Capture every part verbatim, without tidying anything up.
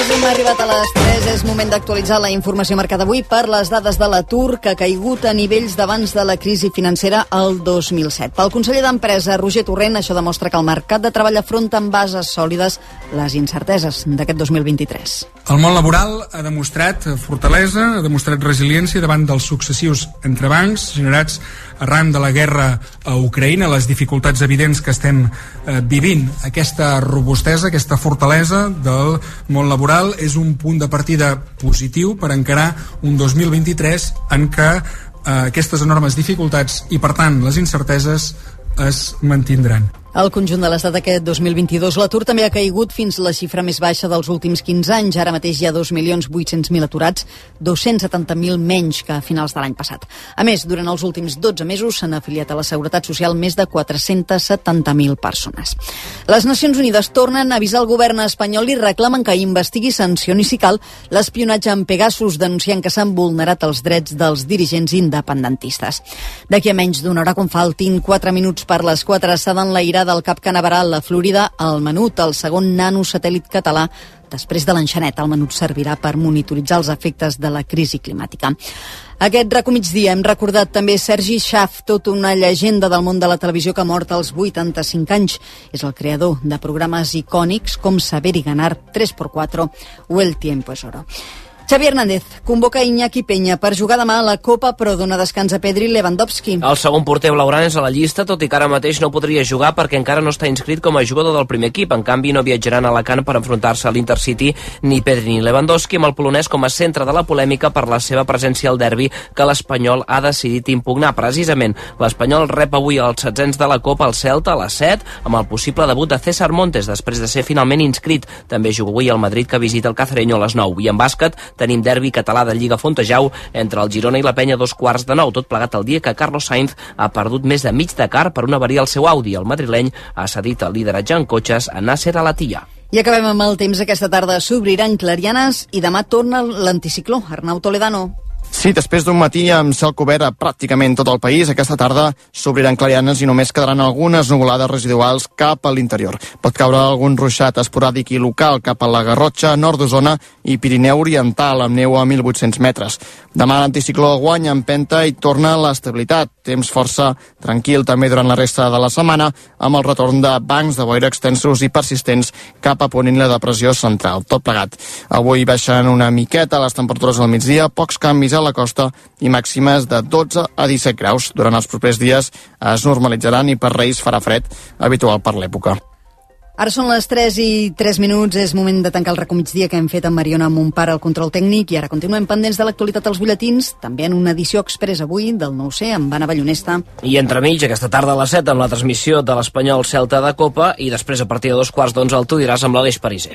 Hem arribat a les tres. És moment d'actualitzar la informació marcada avui per les dades de l'atur, que ha caigut a nivells d'abans de la crisi financera el dos mil set. Pel conseller d'Empresa, Roger Torrent, això demostra que el mercat de treball afronta amb bases sòlides les incerteses d'aquest dos mil vint-i-tres. El món laboral ha demostrat fortalesa, ha demostrat resiliència davant dels successius entrebancs generats arran de la guerra a Ucraïna, les dificultats evidents que estem eh, vivint. Aquesta robustesa, aquesta fortalesa del món laboral és un punt de partida positiu per encarar un dos mil vint-i-tres en què eh, aquestes enormes dificultats i, per tant, les incerteses es mantindran. Al conjunt de l'estat aquest dos mil vint-i-dos l'atur també ha caigut fins la xifra més baixa dels últims quinze anys. Ara mateix hi ha dos milions vuit-cents mil aturats, dos-cents setanta mil menys que a finals de l'any passat. A més, durant els últims dotze mesos s'han afiliat a la Seguretat Social més de quatre-cents setanta mil persones. Les Nacions Unides tornen a avisar el govern espanyol i reclamen que investigui, sancioni si cal, l'espionatge amb Pegasus, denunciant que s'han vulnerat els drets dels dirigents independentistes. D'aquí a menys d'una hora, quan faltin quatre minuts per les quatre, s'ha d'enlairar del Cap Canaveral, la Florida, el Menut, el segon nanosatèl·lit català. Després de l'enxanet, el Menut servirà per monitoritzar els efectes de la crisi climàtica. Aquest recomigdia hem recordat també Sergi Schaff, tota una llegenda del món de la televisió que ha mort als vuitanta-cinc anys. És el creador de programes icònics com Saber y Ganar, tres por cuatro o El tiempo es oro. Xavi Hernández convoca Iñaki Peña per jugar demà a la Copa, però dona descans a Pedri Lewandowski. El segon porter blaugrana és a la llista, tot i que ara mateix no podria jugar perquè encara no està inscrit com a jugador del primer equip. En canvi, no viatjaran a Alacant per enfrontar-se a l'Intercity ni Pedri ni Lewandowski, amb el polonès com a centre de la polèmica per la seva presència al derbi que l'Espanyol ha decidit impugnar. Precisament, l'Espanyol rep avui els setzents de la Copa al Celta a les set, amb el possible debut de César Montes, després de ser finalment inscrit. També juga avui el Madrid, que visita el Cacereño a les nou. I en bàsquet tenim derbi català de Lliga Fontejau entre el Girona i la Penya a dos quarts de nou, tot plegat el dia que Carlos Sainz ha perdut més de mig Dakar per una avaria al seu Audi. El madrileny ha cedit el lideratge en cotxes a Nasser Al-Attiyah. I acabem amb el temps. Aquesta tarda s'obriran clarianes i demà torna l'anticicló. Arnau Toledano. Sí, després d'un matí amb cel cobert a pràcticament tot el país, aquesta tarda s'obriran clarianes i només quedaran algunes nuvolades residuals cap a l'interior. Pot caure algun ruixat esporàdic i local cap a la Garrotxa, nord d'Osona i Pirineu Oriental, amb neu a mil vuit-cents metres. Demà l'anticicló guanya empenta i torna l'estabilitat. Temps força tranquil també durant la resta de la setmana, amb el retorn de bancs de boira extensos i persistents cap a ponent la depressió central. Tot plegat. Avui baixen una miqueta les temperatures al migdia, pocs canvis a la costa i màximes de dotze a disset graus. Durant els propers dies es normalitzaran i per Reis farà fred, habitual per l'època. Ara són les tres i tres minuts, és moment de tancar el recomigdia que hem fet amb Mariona Montpar al control tècnic i ara continuem pendents de l'actualitat als butlletins, també en una edició express avui del nou C amb Anna Ballonesta. I entremig, aquesta tarda a les set amb la transmissió de l'Espanyol Celta de Copa i després a partir de dos quarts d'onze el Tu diràs amb l'Aleix Pariser.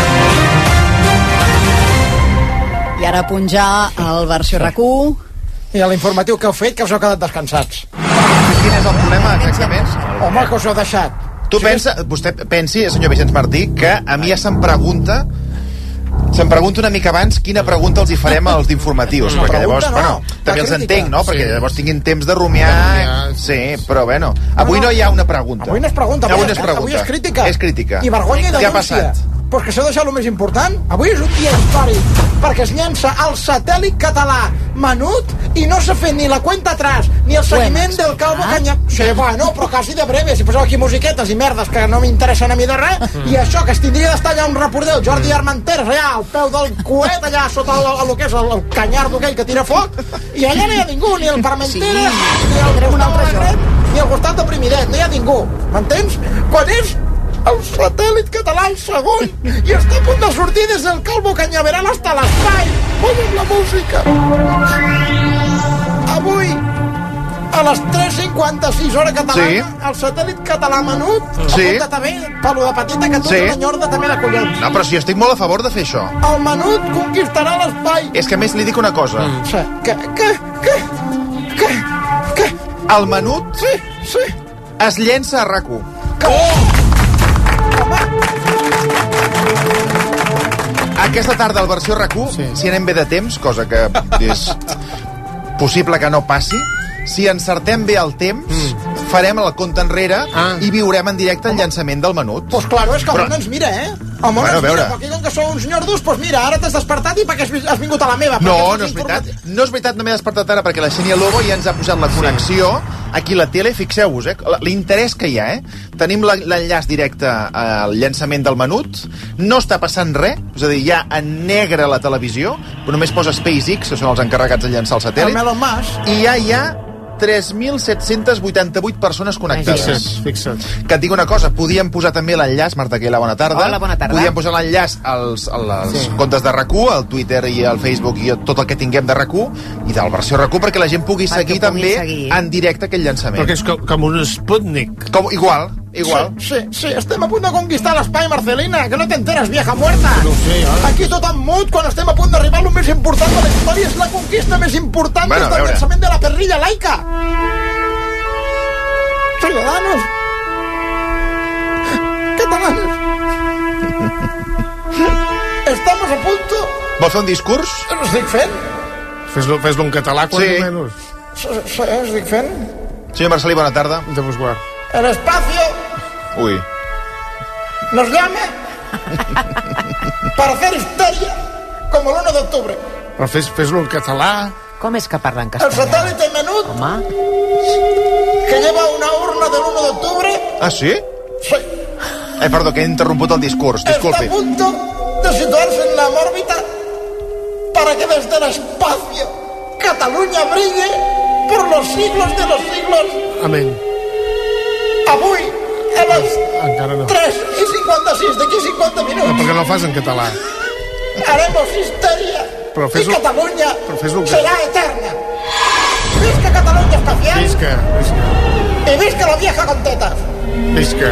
I ara a punjar el versió RAC u. I a l'informatiu que heu fet, que us heu quedat descansats. Quin és el problema exactament? Home, que us heu deixat. Tu pensa, vostè pensi, senyor Vicenç Martí, que a mi ja se'm pregunta se'm pregunta una mica abans quina pregunta els hi farem als d'informatius, perquè llavors, bueno, també els entenc, no? Perquè llavors tinguin temps de rumiar, sí, però bueno, avui no hi ha una pregunta. Avui no és pregunta, avui no és pregunta. Avui és crítica. És crítica. I vergonya i denúncia. Què ha passat? Pues que s'ha deixat el més important. Avui és un dia històric perquè es llença el satèl·lit català Menut i no s'ha fet ni la cuenta atrás ni el seguiment del Calvo Canya... Sí, bueno, però quasi de breve. Si poseu aquí musiquetes i merdes que no m'interessen a mi de res, i això que es tindria d'estar allà un reporter, el Jordi Armenteres, allà al peu del coet, allà sota el, el, el que és el, el canyardo aquell que tira foc, i allà no hi ha ningú, ni el Parmenteres, sí, ni el Gustavo Ferret, ni el Gustavo de Primidet, no hi ha ningú. M'entens? Quan és el satèl·lit català el segon i està a punt de sortir des del Calvo Canyaveral fins a l'espai. Posa'm la música. Avui a les tres cinquanta-sis hora catalana, sí. El satèl·lit català Menut, sí. Apunta també palo de petita que tu sí. Una nyorda també de collons. No, però si estic molt a favor de fer això. El Menut conquistarà l'espai. És que a més li dic una cosa. Mm. Sí. Que, que, que, que, que... El Menut sí, sí. Es llença a RAC u. Que... Oh! Aquesta tarda al versió RAC u, sí. Si anem bé de temps, cosa que és possible que no passi, si encertem bé el temps, mm. farem el compte enrere ah. i viurem en directe el llançament del menut. Pues claro, és que el món ens mira, eh? El món bueno, ens mira, perquè com que sou uns nyordos, pues mira, ara t'has despertat i perquè has vingut a la meva. No, no és veritat. No és veritat, no m'he despertat ara perquè la Xènia Lobo ja ens ha posat la connexió aquí a la tele. Fixeu-vos, eh? L'interès que hi ha, eh? Tenim l'enllaç directe al llançament del menut. No està passant res, és a dir, hi ha en negre la televisió, però només posa SpaceX, que són els encarregats de llançar el satèl·lit. El Elon Musk. I ja hi ha tres mil set-cents vuitanta-vuit persones connectades. Fixa't, fixa't. Que et dic una cosa, podíem posar també l'enllaç, Marta Quela, bona tarda. Hola, bona tarda. Podíem posar l'enllaç als, als sí. comptes de RAC u, al Twitter i al Facebook i tot el que tinguem de RAC u, i de la versió RAC u, perquè la gent pugui seguir també seguir. en directe aquell llançament. Perquè és com, com un Sputnik. Com, igual, igual. Sí, sí, sí, estem a punt de conquistar l'espai, Marcelina, que no t'enteres, vieja muerta. No sé, eh? Aquí tot en mut, quan estem a punt d'arribar, el més important de la història és la conquista més important bueno, des del llançament de la perrilla laica. Ciudadanos, catalanes, estamos a punto. Vols fer un discurs? Estic fent? Fes-lo fes en català, quan sí. menys. Sí, sí, estic fent. Senyor Marcelí, bona tarda. De buscar. El espacio Uy. nos llama para hacer histeria como el uno de octubre. Però fes, fes-lo en català. Com és que parla en El castellà? satélite menut Home. que lleva una urna del uno de octubre. Ah, sí? Sí. Eh, perdó, que he interromput el discurs, disculpi. Está a punto de situarse en la órbita para que desde el espacio Cataluña brille por los siglos de los siglos. Amén. Avui, a les Encara no. tres i cinquanta-sis, d'aquí cinquanta No, minuts, perquè no el fas en català. haremos histeria Però y fes-ho- Cataluña però fes-ho que- será eterna. Visca Cataluña espacial Visca, visca, y visca la vieja con tetas. visca.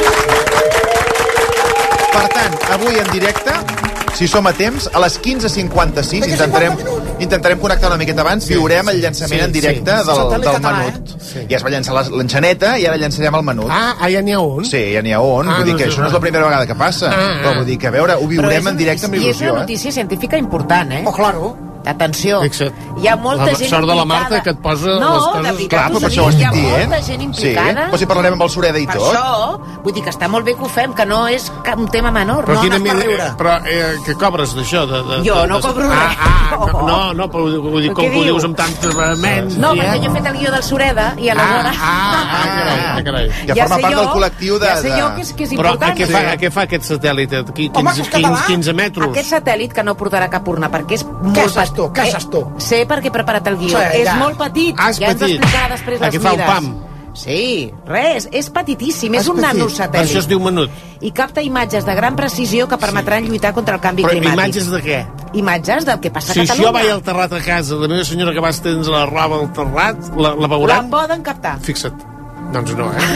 Per tant, avui en directe, si som a temps, a les quinze cinquanta-sis D'aquí intentarem, cinquanta minuts. intentarem connectar una miqueta abans, Sí, viurem el sí, llançament sí, en directe sí. del, Satèl·lit del català, menut. eh? Ja es va llançar la- l'enxaneta i ara llançarem el menut. Ah, ah, ja n'hi ha un? Sí, ja n'hi ha un. Ah, vull dir no que sé, això no és no. la primera vegada que passa. Ah, Però ah. vull dir que, a veure, ho viurem en directe amb I és il·lusió. una Eh? notícia científica important, eh? Oh, claro. Atenció, Fixa't. hi ha molta La gent sort de la implicada. Marta que et posa no, les coses- de veritat, Clar, però us per ho això ho dic, estic hi ha dient. molta gent implicada. Sí, però si parlarem amb el Sureda i Per tot. això, vull dir que està molt bé que ho fem, que no és cap un tema menor. Però, no, quina no és per mida, riure. però eh, què cobres d'això? De, de, Jo de, no de, cobro ah, res. Ah, No. no, no, però ho, ho dic Què com que ho diu? dius amb tanta vehemència. No, perquè jo he fet el guió del Sureda i Ah, aleshores... ah, ah, carai, ah, carai. Que Ja forma sé part jo, del col·lectiu de... Ja sé de- jo que és, que és Però a important. què, fa, a què fa aquest satèl·lit? Aquí, Home, quinze, que és català. quinze metres? Aquest satèl·lit que no portarà cap urna, perquè és molt... Què saps tu? Què Eh, saps tu? Sé perquè he preparat el guió. Sí, és ja. molt petit. Ah, és ja ens petit. explicarà després les Aquí fa un mides. pam. Sí, res, és petitíssim, és, És un petit. nanosatèl·lit. Això es diu menut. I capta imatges de gran precisió que permetran lluitar contra el canvi Però climàtic. imatges de què? Imatges del que passa Si a jo Catalunya. vaig al terrat a casa, la meva senyora que va estendre la roba al terrat, la, la La veuran? poden captar. Fixa't. Doncs no, eh?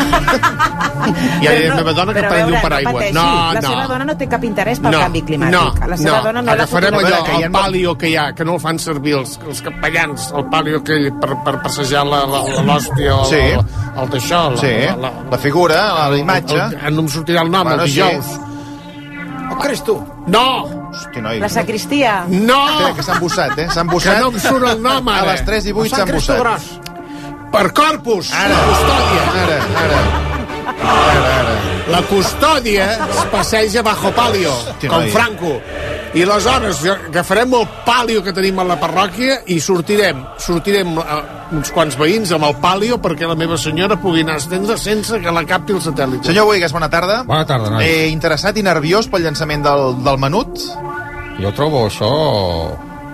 Hi ha la meva dona que però a prengui un veure, paraigua. pateixi, No, la no. seva dona no té cap interès pel no, canvi climàtic. No, a la seva no. dona no l'ha Agafarem fotut. allò, A veure, que hi ha el pàlio que hi ha, que no el fan servir els, els capellans, el pàlio aquell per, per passejar la- la- la- l'hòstia o Sí. el, el d'això. la- Sí, la, la, la figura, la imatge. el, el, no em sortirà el nom, Bueno, el sí. dijous. Oh, creus tu? No! Hosti, noi. La sacristia. No! Espera, que s'ha embussat, eh? S'ha Que embussat. no em surt el nom, A ara. les tres i vuit s'ha Sant Cristo embussat. Gros. Per Corpus, Ara. la custòdia. Ara, ara. Ara, ara. La custòdia es passeja bajo palio, Hosti, com noi. Franco. I aleshores agafarem el palio que tenim a la parròquia i sortirem, sortirem uh, uns quants veïns amb el palio perquè la meva senyora pugui anar a estendre sense que la capti el satèl·lit. Senyor Boigas, bona tarda. Bona tarda, nois. Eh, interessat i nerviós pel llançament del, del menut? Jo trobo això...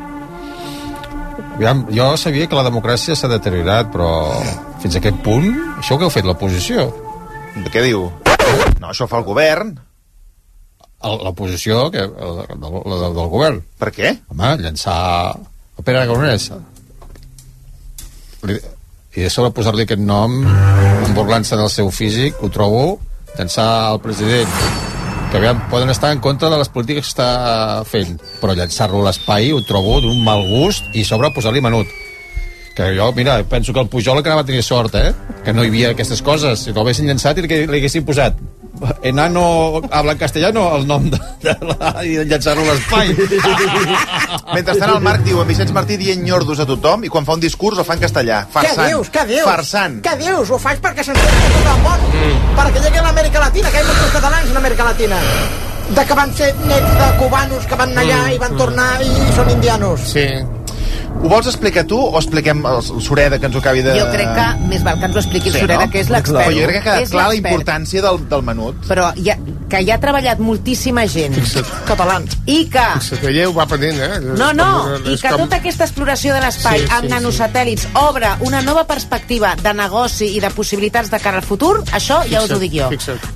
Aviam, jo sabia que la democràcia s'ha deteriorat, però fins a aquest punt, això que heu fet l'oposició? Què diu? No, això fa el govern. El- L'oposició que, el, del, del, del govern. Per què? Home, llançar el Pere Aragonès. Li- I de sobre posar-li aquest nom, emborlant-se del seu físic, ho trobo, llançar el president, que aviam, poden estar en contra de les polítiques que està fent, però llançar-lo a l'espai ho trobo d'un mal gust i a sobre posar-li menut. Que jo, mira, penso que el Pujol encara va tenir sort, eh? Que no hi havia aquestes coses. Si no l'haguessin llançat i li li haguessin posat enano habla en castellano, el nom de, de la, i llançar-lo a l'espai. Mentrestant el Marc diu en Vicenç Martí dient nyordos a tothom i quan fa un discurs ho fa en castellà. Farsant. Què dius? Què dius? Farsant. Què dius? Ho faig perquè s'entén tot el món. Mm. Perquè llegui a l'Amèrica Latina, que hi ha molts catalans en Amèrica Latina. De que van ser nets de cubanos que van anar allà mm. i van tornar i són indianos. Sí. Ho vols explicar tu o expliquem el Sureda que ens ho acabi de... Jo crec que més val que ens ho expliqui el sí, Sureda, no? que és l'expert. Però jo crec que ha quedat clar la importància del, del menut. Però ja, que hi ha treballat moltíssima gent. Fixa't. Catalans. I que... Fixa't, ella ho va patint, eh? No, no, com, i que com... tota aquesta exploració de l'espai sí, amb sí, nanosatèl·lits sí. obre una nova perspectiva de negoci i de possibilitats de cara al futur, això ja us ho dic jo. Fixa't.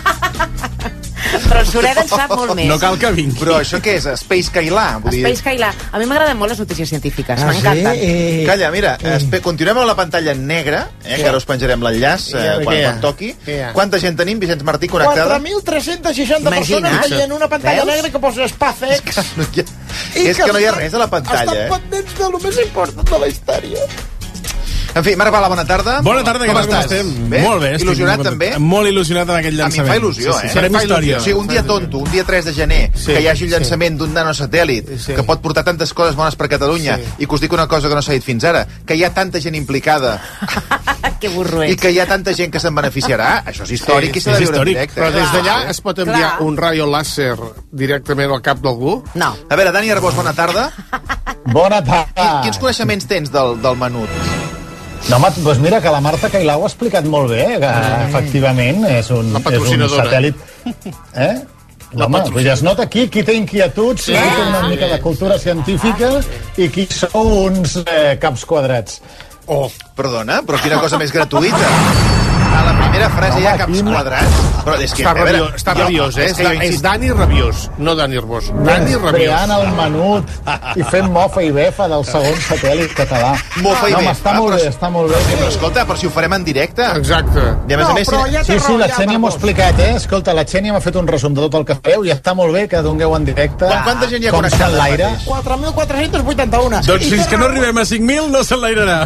Però el Sureda en sap molt més. No cal que vingui. Però això què és? Space Kailà? Space Kailà. A mi m'agraden molt les notícies científiques, ah, m'encanten. Sí? Eh... Calla, mira, eh... continuem amb la pantalla negra, eh, sí. que ara us penjarem l'enllaç eh, quan, quan toqui. Quanta gent tenim, Vicenç Martí, connectada? quatre mil tres-cents seixanta persones veient una pantalla Veus? negra que posa SpaceX. És que no hi ha, és que no hi ha res a la pantalla. Estan eh? pendents de lo més important de la història. En fi, Marc Bala, bona tarda. Bona tarda, com, com, com estem? Bé? Molt bé. Il·lusionat, estic, també? Molt il·lusionat amb aquell llançament. A mi em fa il·lusió, sí, sí, eh? Farem història. O sigui, un dia tonto, un dia tres de gener, sí, que hi hagi un llançament sí. d'un nanosatèl·lit sí. que pot portar tantes coses bones per Catalunya sí. i que us dic una cosa que no s'ha dit fins ara, que hi ha tanta gent implicada que burro ets. I que hi ha tanta gent que se'n beneficiarà. Això és històric sí, i s'ha de viure en directe. Però des d'allà es pot enviar Clar. un rayo láser directament al cap d'algú? No. A veure, Dani Arbós, bona tarda. Bona tarda. Quins coneixements tens del, del menut? No, home, doncs mira que la Marta Cailà ho ha explicat molt bé, que mm. efectivament és un, és un satèl·lit... Eh? No, home, pues ja es nota aquí qui té inquietuds, sí. qui té una mica de cultura científica i qui sou uns eh, caps quadrats. Oh, perdona, però quina cosa més gratuïta. A la primera frase no, hi ha caps no. quadrats. Però és que, està veure, rabiós, està jo, rabiós, eh? És, és, és Dani rabiós, no Dani Arbós. Dani rabiós. Creant el menut i fent mofa i befa del segon satèl·lit català. Mofa i no, befa. Està molt però, bé, està molt bé. Però escolta, però si ho farem en directe. Exacte. I a més no, a més... Ja sí, sí, la Xènia m'ho ha explicat, eh? Escolta, la Xènia m'ha fet un resum de tot el que feu i està molt bé que dongueu en directe. Quan, quanta gent hi ha com connectada en l'aire? quatre mil quatre-cents vuitanta-un. Doncs fins que no arribem a cinc mil no s'enlairarà.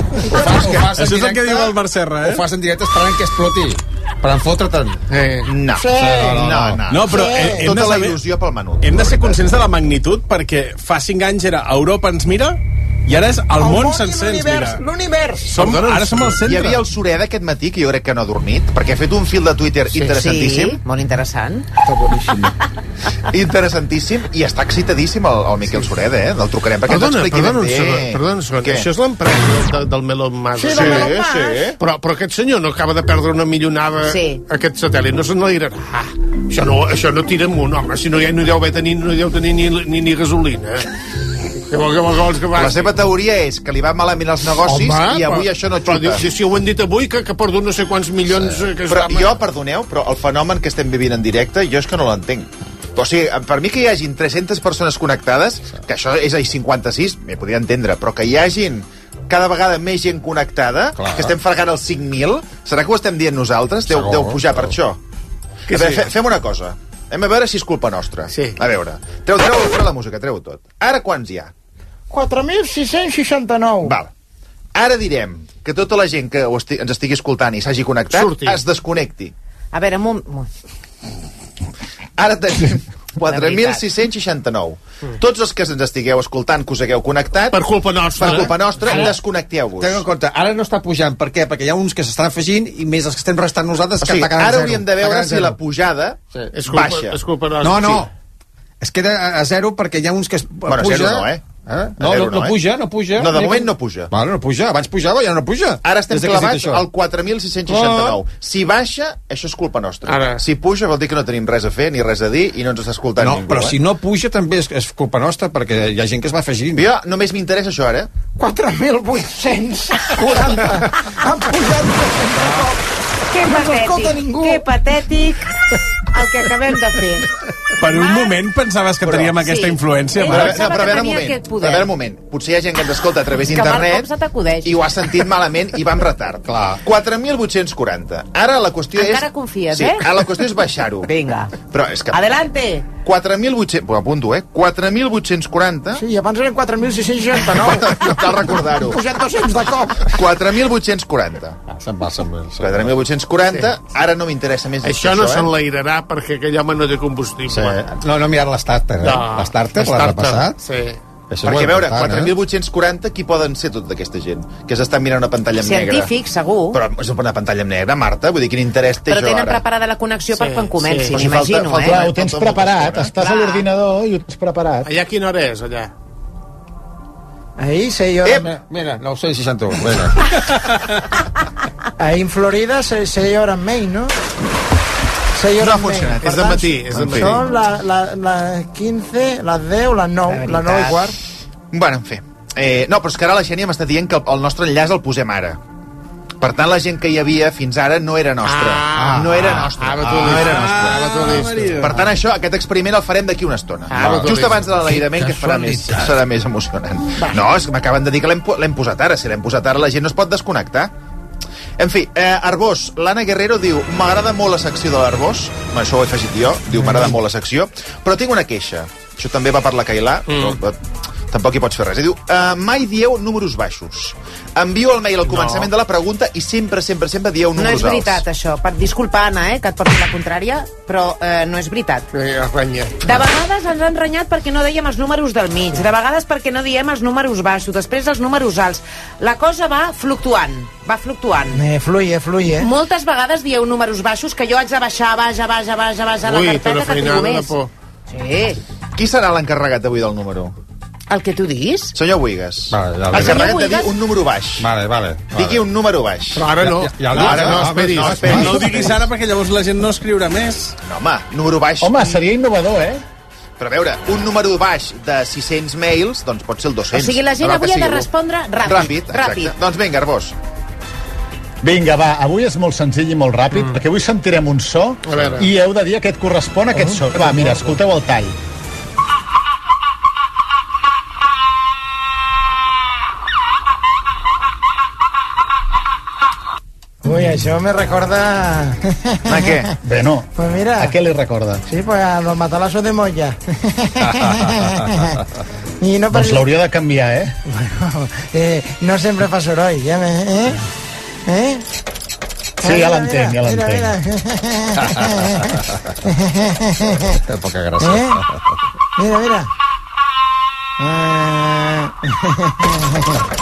Això és el que diu el Marc Serra, eh? Ho fas en directe esperant que exploti. Per enfotre-te'n. Eh, no. Sí. no, no, no. No, però Sí. hem Tota de la saber, il·lusió pel menut. hem de ser conscients de la magnitud perquè fa cinc anys era Europa ens mira i ara és el, el món sencer ens mira. L'univers. Som, ara som al centre. Hi havia el Sureda aquest matí, que jo crec que no ha dormit, perquè ha fet un fil de Twitter Sí, interessantíssim. sí, molt interessant. Està boníssim. Interessantíssim, i està excitadíssim el, el Miquel Sureda, eh? El trucarem perquè ens Perdona, expliqui perdona, un ben segon, bé. perdona un segon. Què? Això és l'empresa del, del Melon Mas. Sí, del Melon Mas. sí. Però, però aquest senyor no acaba de perdre una millonada. Sí. Aquest satèl·lit no s'enlairarà. Ah, això, no, això no tira amunt, home. Si no, ja no deu haver tenir, no deu tenir ni, ni, ni gasolina. Que vol, que vol, que vols que La seva teoria és que li va malament els negocis Home, i avui però, això no però, xuta. si, si ho han dit avui, que, que ha perdut no sé quants milions... Sí. Que Però està... jo, perdoneu, però el fenomen que estem vivint en directe, jo és que no l'entenc. O sigui, per mi que hi hagin tres-centes persones connectades, que això és a cinquanta-sis, m'hi podria entendre, però que hi hagin cada vegada més gent connectada, Clar. que estem fregant els cinc mil, serà que ho estem dient nosaltres? Deu, Segur, deu pujar segur. per això. Que A veure, sí. fem una cosa. Hem a veure si és culpa nostra. Sí. A veure, treu, treu, treu la música, treu tot. Ara quants hi ha? quatre mil sis-cents seixanta-nou. Val. Ara direm que tota la gent que ho esti ens estigui escoltant i s'hagi connectat Surti. es desconnecti. A veure, un moment. Ara tenim quatre mil sis-cents seixanta-nou. Tots els que ens estigueu escoltant, que us hagueu connectat... Per culpa nostra. Per culpa nostra, Ara- desconnecteu-vos. Tengo en compte, ara no està pujant. Per què? Perquè hi ha uns que s'estan afegint i més els que estem restant nosaltres O que sigui, atacaran ara zero. hauríem de veure Atacaran si zero. la pujada Sí. És culpa, baixa. és culpa nostra. No, no. Sí. Es queda a- a zero perquè hi ha uns que es Bueno, puja... zero no, eh? Eh? A No, zero no, no, no eh? puja, no puja. No, de Mira moment com- no puja. Vale, no puja. Abans pujava, ja no puja. Ara estem Des de que has dit clavats això. al quatre mil sis-cents seixanta-nou. Si baixa, això és culpa nostra. Ara. Si puja, vol dir que no tenim res a fer ni res a dir i no ens està escoltant No, ningú. però eh? si no puja també és, és culpa nostra perquè hi ha gent que es va afegint. Jo només m'interessa això, ara. quatre mil vuit-cents quaranta. Han pujat dos-cents de cop. Que No s'escolta patètic, ningú. que patètic. el que acabem de fer. Per un moment pensaves que teníem aquesta influència, Però, Marc. no, però a veure un moment, però a veure un moment. Potser hi ha gent que ens escolta a través d'internet i ho ha sentit malament i va amb retard. quatre mil vuit-cents quaranta. Ara la qüestió és... Encara confies, sí, eh? ara la qüestió és baixar-ho. Vinga. Però és que... Adelante. quatre mil vuit-cents... Ho apunto, eh? quatre mil vuit-cents quaranta... Sí, abans eren quatre mil sis-cents seixanta-nou. No cal recordar-ho. Pujat dos-cents de cop. quatre mil vuit-cents quaranta. Ah, se'n va, se'n va. quatre mil vuit-cents quaranta, sí. Ara no m'interessa més això, això, no eh? s'enlairarà perquè aquell home no té combustible. Sí. No, no mirar l'Starter, eh? No, L'Starter l'ha repassat? Sí. Això perquè, a veure, quatre mil eh? vuit-cents quaranta, qui poden ser tota aquesta gent? Que s'estan mirant una pantalla en negre. Científic, segur. Però és una pantalla en negre, Marta? Vull dir, quin interès té Però això ara? tenen preparada la connexió per quan comenci, Sí. m'imagino, Falta- eh? falta- Clar, ho tens preparat, estàs a l'ordinador i ho tens preparat. Allà quina hora és, allà? Ahí, seis horas. Eh, mira, nou-cents seixanta-u, vinga. Ahí en Florida, seis, seis horas menys, no? seis horas No ha funcionat. menys. És de matí, és de matí. Són les la, la quinze, les deu, les nou, les nou i quart. Bueno, en fi. Eh, no, però és que ara la Xènia m'està dient que el, el nostre enllaç el posem ara. Per tant, la gent que hi havia fins ara no era nostra. Ah, no era nostra. ah, no era nostra. Ah, per tant, això, aquest experiment el farem d'aquí una estona. Ah, Just abans de l'alaïdament, que farà més, serà més emocionant. No, és que m'acaben de dir que l'hem po- l'hem posat ara. Si l'hem posat ara, la gent no es pot desconnectar. En fi, eh, Arbós, l'Anna Guerrero diu m'agrada molt la secció de l'Arbós, això ho he afegit jo, diu m'agrada molt la secció, però tinc una queixa. Això també va per la Cailà, mm. però tampoc hi pots fer res. I diu, eh, mai dieu números baixos. Envio el mail al començament no. de la pregunta i sempre, sempre, sempre dieu No números és veritat, alts. això. Per, disculpa, Anna, eh, que et porti la contrària, però eh, no és veritat. Eh, arranya. De vegades ens han renyat perquè no dèiem els números del mig, de vegades perquè no diem els números baixos, després els números alts. La cosa va fluctuant, va fluctuant. Eh, fluye, fluye. Moltes vegades dieu números baixos que jo haig de baixar, baix, baix, baix, baix a la Ui, carpeta que tinc més. por. Sí. Qui serà l'encarregat avui del número? El que tu diguis? Senyor Buigas. Vale, ja, L'encarregat de dir Buigas? un número baix. Vale, vale. vale. Digui un número baix. Però ara no. Ja, ja, ja No, ara no, no, esperis. no, No, esperis. No ho diguis ara perquè llavors la gent no escriurà més. No, home, número baix. Home, seria innovador, eh? Però a veure, un número baix de sis-cents mails, doncs pot ser el O dos-cents. sigui, la gent No cal que avui ha de sigui l'u. respondre ràpid. Ràpid, exacte. ràpid. Doncs vinga, Arbós. Vinga, va, avui és molt senzill i molt ràpid, mm. perquè avui sentirem un so A veure. i heu de dir a què et correspon aquest so. Va, mira, escolteu el tall. Uy, això me recorda... A què? Bé, no. Pues mira. A què li recorda? Sí, pues a los matalazos de Moya. y no Doncs l'hauria de canviar, eh? Bueno, eh, no sempre fa soroll, ja me... Eh? Eh? Sí, ja l'entenc, ja Mira, mira. Té poca gràcia. Eh? Mira, mira. Eh...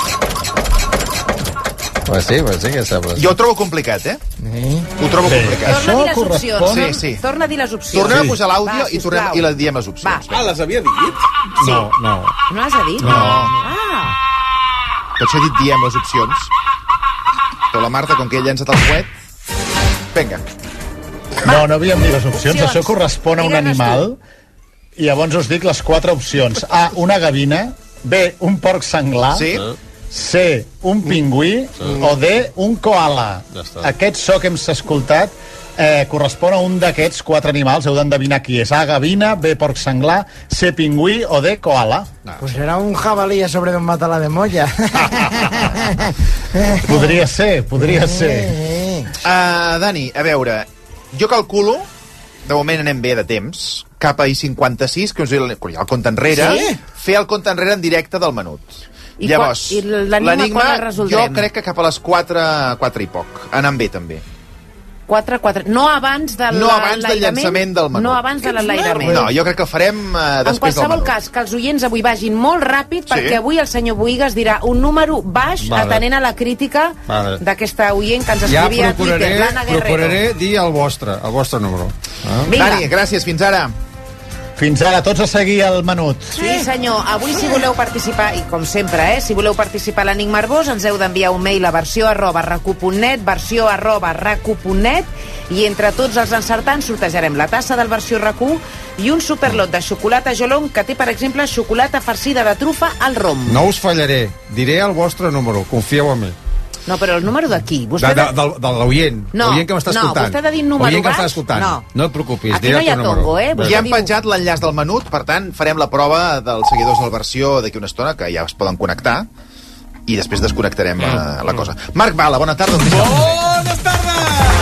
Pues sí, pues sí que sembla. Jo ho trobo complicat, eh? Sí. Ho trobo Bé, complicat. Torna a dir les correspon- opcions. Sí, sí. Torna a dir les opcions. Tornem a posar l'àudio Va, i tornem sisplau. i la diem les opcions. Va. Ah, les havia dit? No, no. No les ha dit? No. Ah. Per això he dit diem les opcions. Però la Marta, com que ella ha llançat el coet... Vinga. No, no havíem dit les opcions. Opcions. Això correspon a un Digue'nes animal. I llavors us dic les quatre opcions. A, una gavina. B, un porc senglar. Sí? C, un pingüí. O D, un koala. Ja està. Aquest so que hem escoltat eh, correspon a un d'aquests quatre animals. Heu d'endevinar qui és. A, gavina. B, porc senglar. C, pingüí. O D, koala. Pues era un jabalí a sobre d'un matalà de Moya. Podria ser, podria ser. Uh, Dani, a veure, jo calculo, de moment anem bé de temps, cap a I cinquanta-sis, que us diu el, el compte enrere, Sí? fer el compte enrere en directe del menut. I Llavors, quan- i l'enigma quan el resoldrem? jo crec que cap a les quatre, quatre i poc, anant bé també. quatre, quatre. No abans de No abans del l'enlairament? llançament del menut. No abans de l'enlairament. No, jo crec que el farem uh, En després del qualsevol menut. cas, que els oients avui vagin molt ràpid, Sí. perquè avui el senyor Boigas dirà un número baix, Vale. atenent a la crítica Vale. d'aquesta oient que ens Ja escrivia a Twitter, procuraré, l'Anna Guerrero. procuraré dir el vostre, el vostre número. Ah? Vinga. Dani, gràcies, fins ara. Fins ara, tots a seguir el menut. Sí, senyor. Avui, si voleu participar, i com sempre, eh, si voleu participar a l'Enigma Arbós, ens heu d'enviar un mail a versió arroba racu punt net, versió arroba racu punt net, i entre tots els encertants sortejarem la tassa del versió RAC1 i un superlot de xocolata Jolong que té, per exemple, xocolata farcida de trufa al rom. No us fallaré, diré el vostre número, confieu en mi. No, però el número d'aquí. De, de, de, de l'oient. No, l'oient que m'està no, escoltant. vostè ha de dir número L'oient que baix. m'està escoltant. No. No et preocupis. Aquí no hi ha tongo, eh? Ja hem penjat l'enllaç del menut, per tant, farem la prova dels seguidors del versió d'aquí una estona, que ja es poden connectar, i després desconnectarem mm. la cosa. Marc Bala, bona tarda. Bones tardes!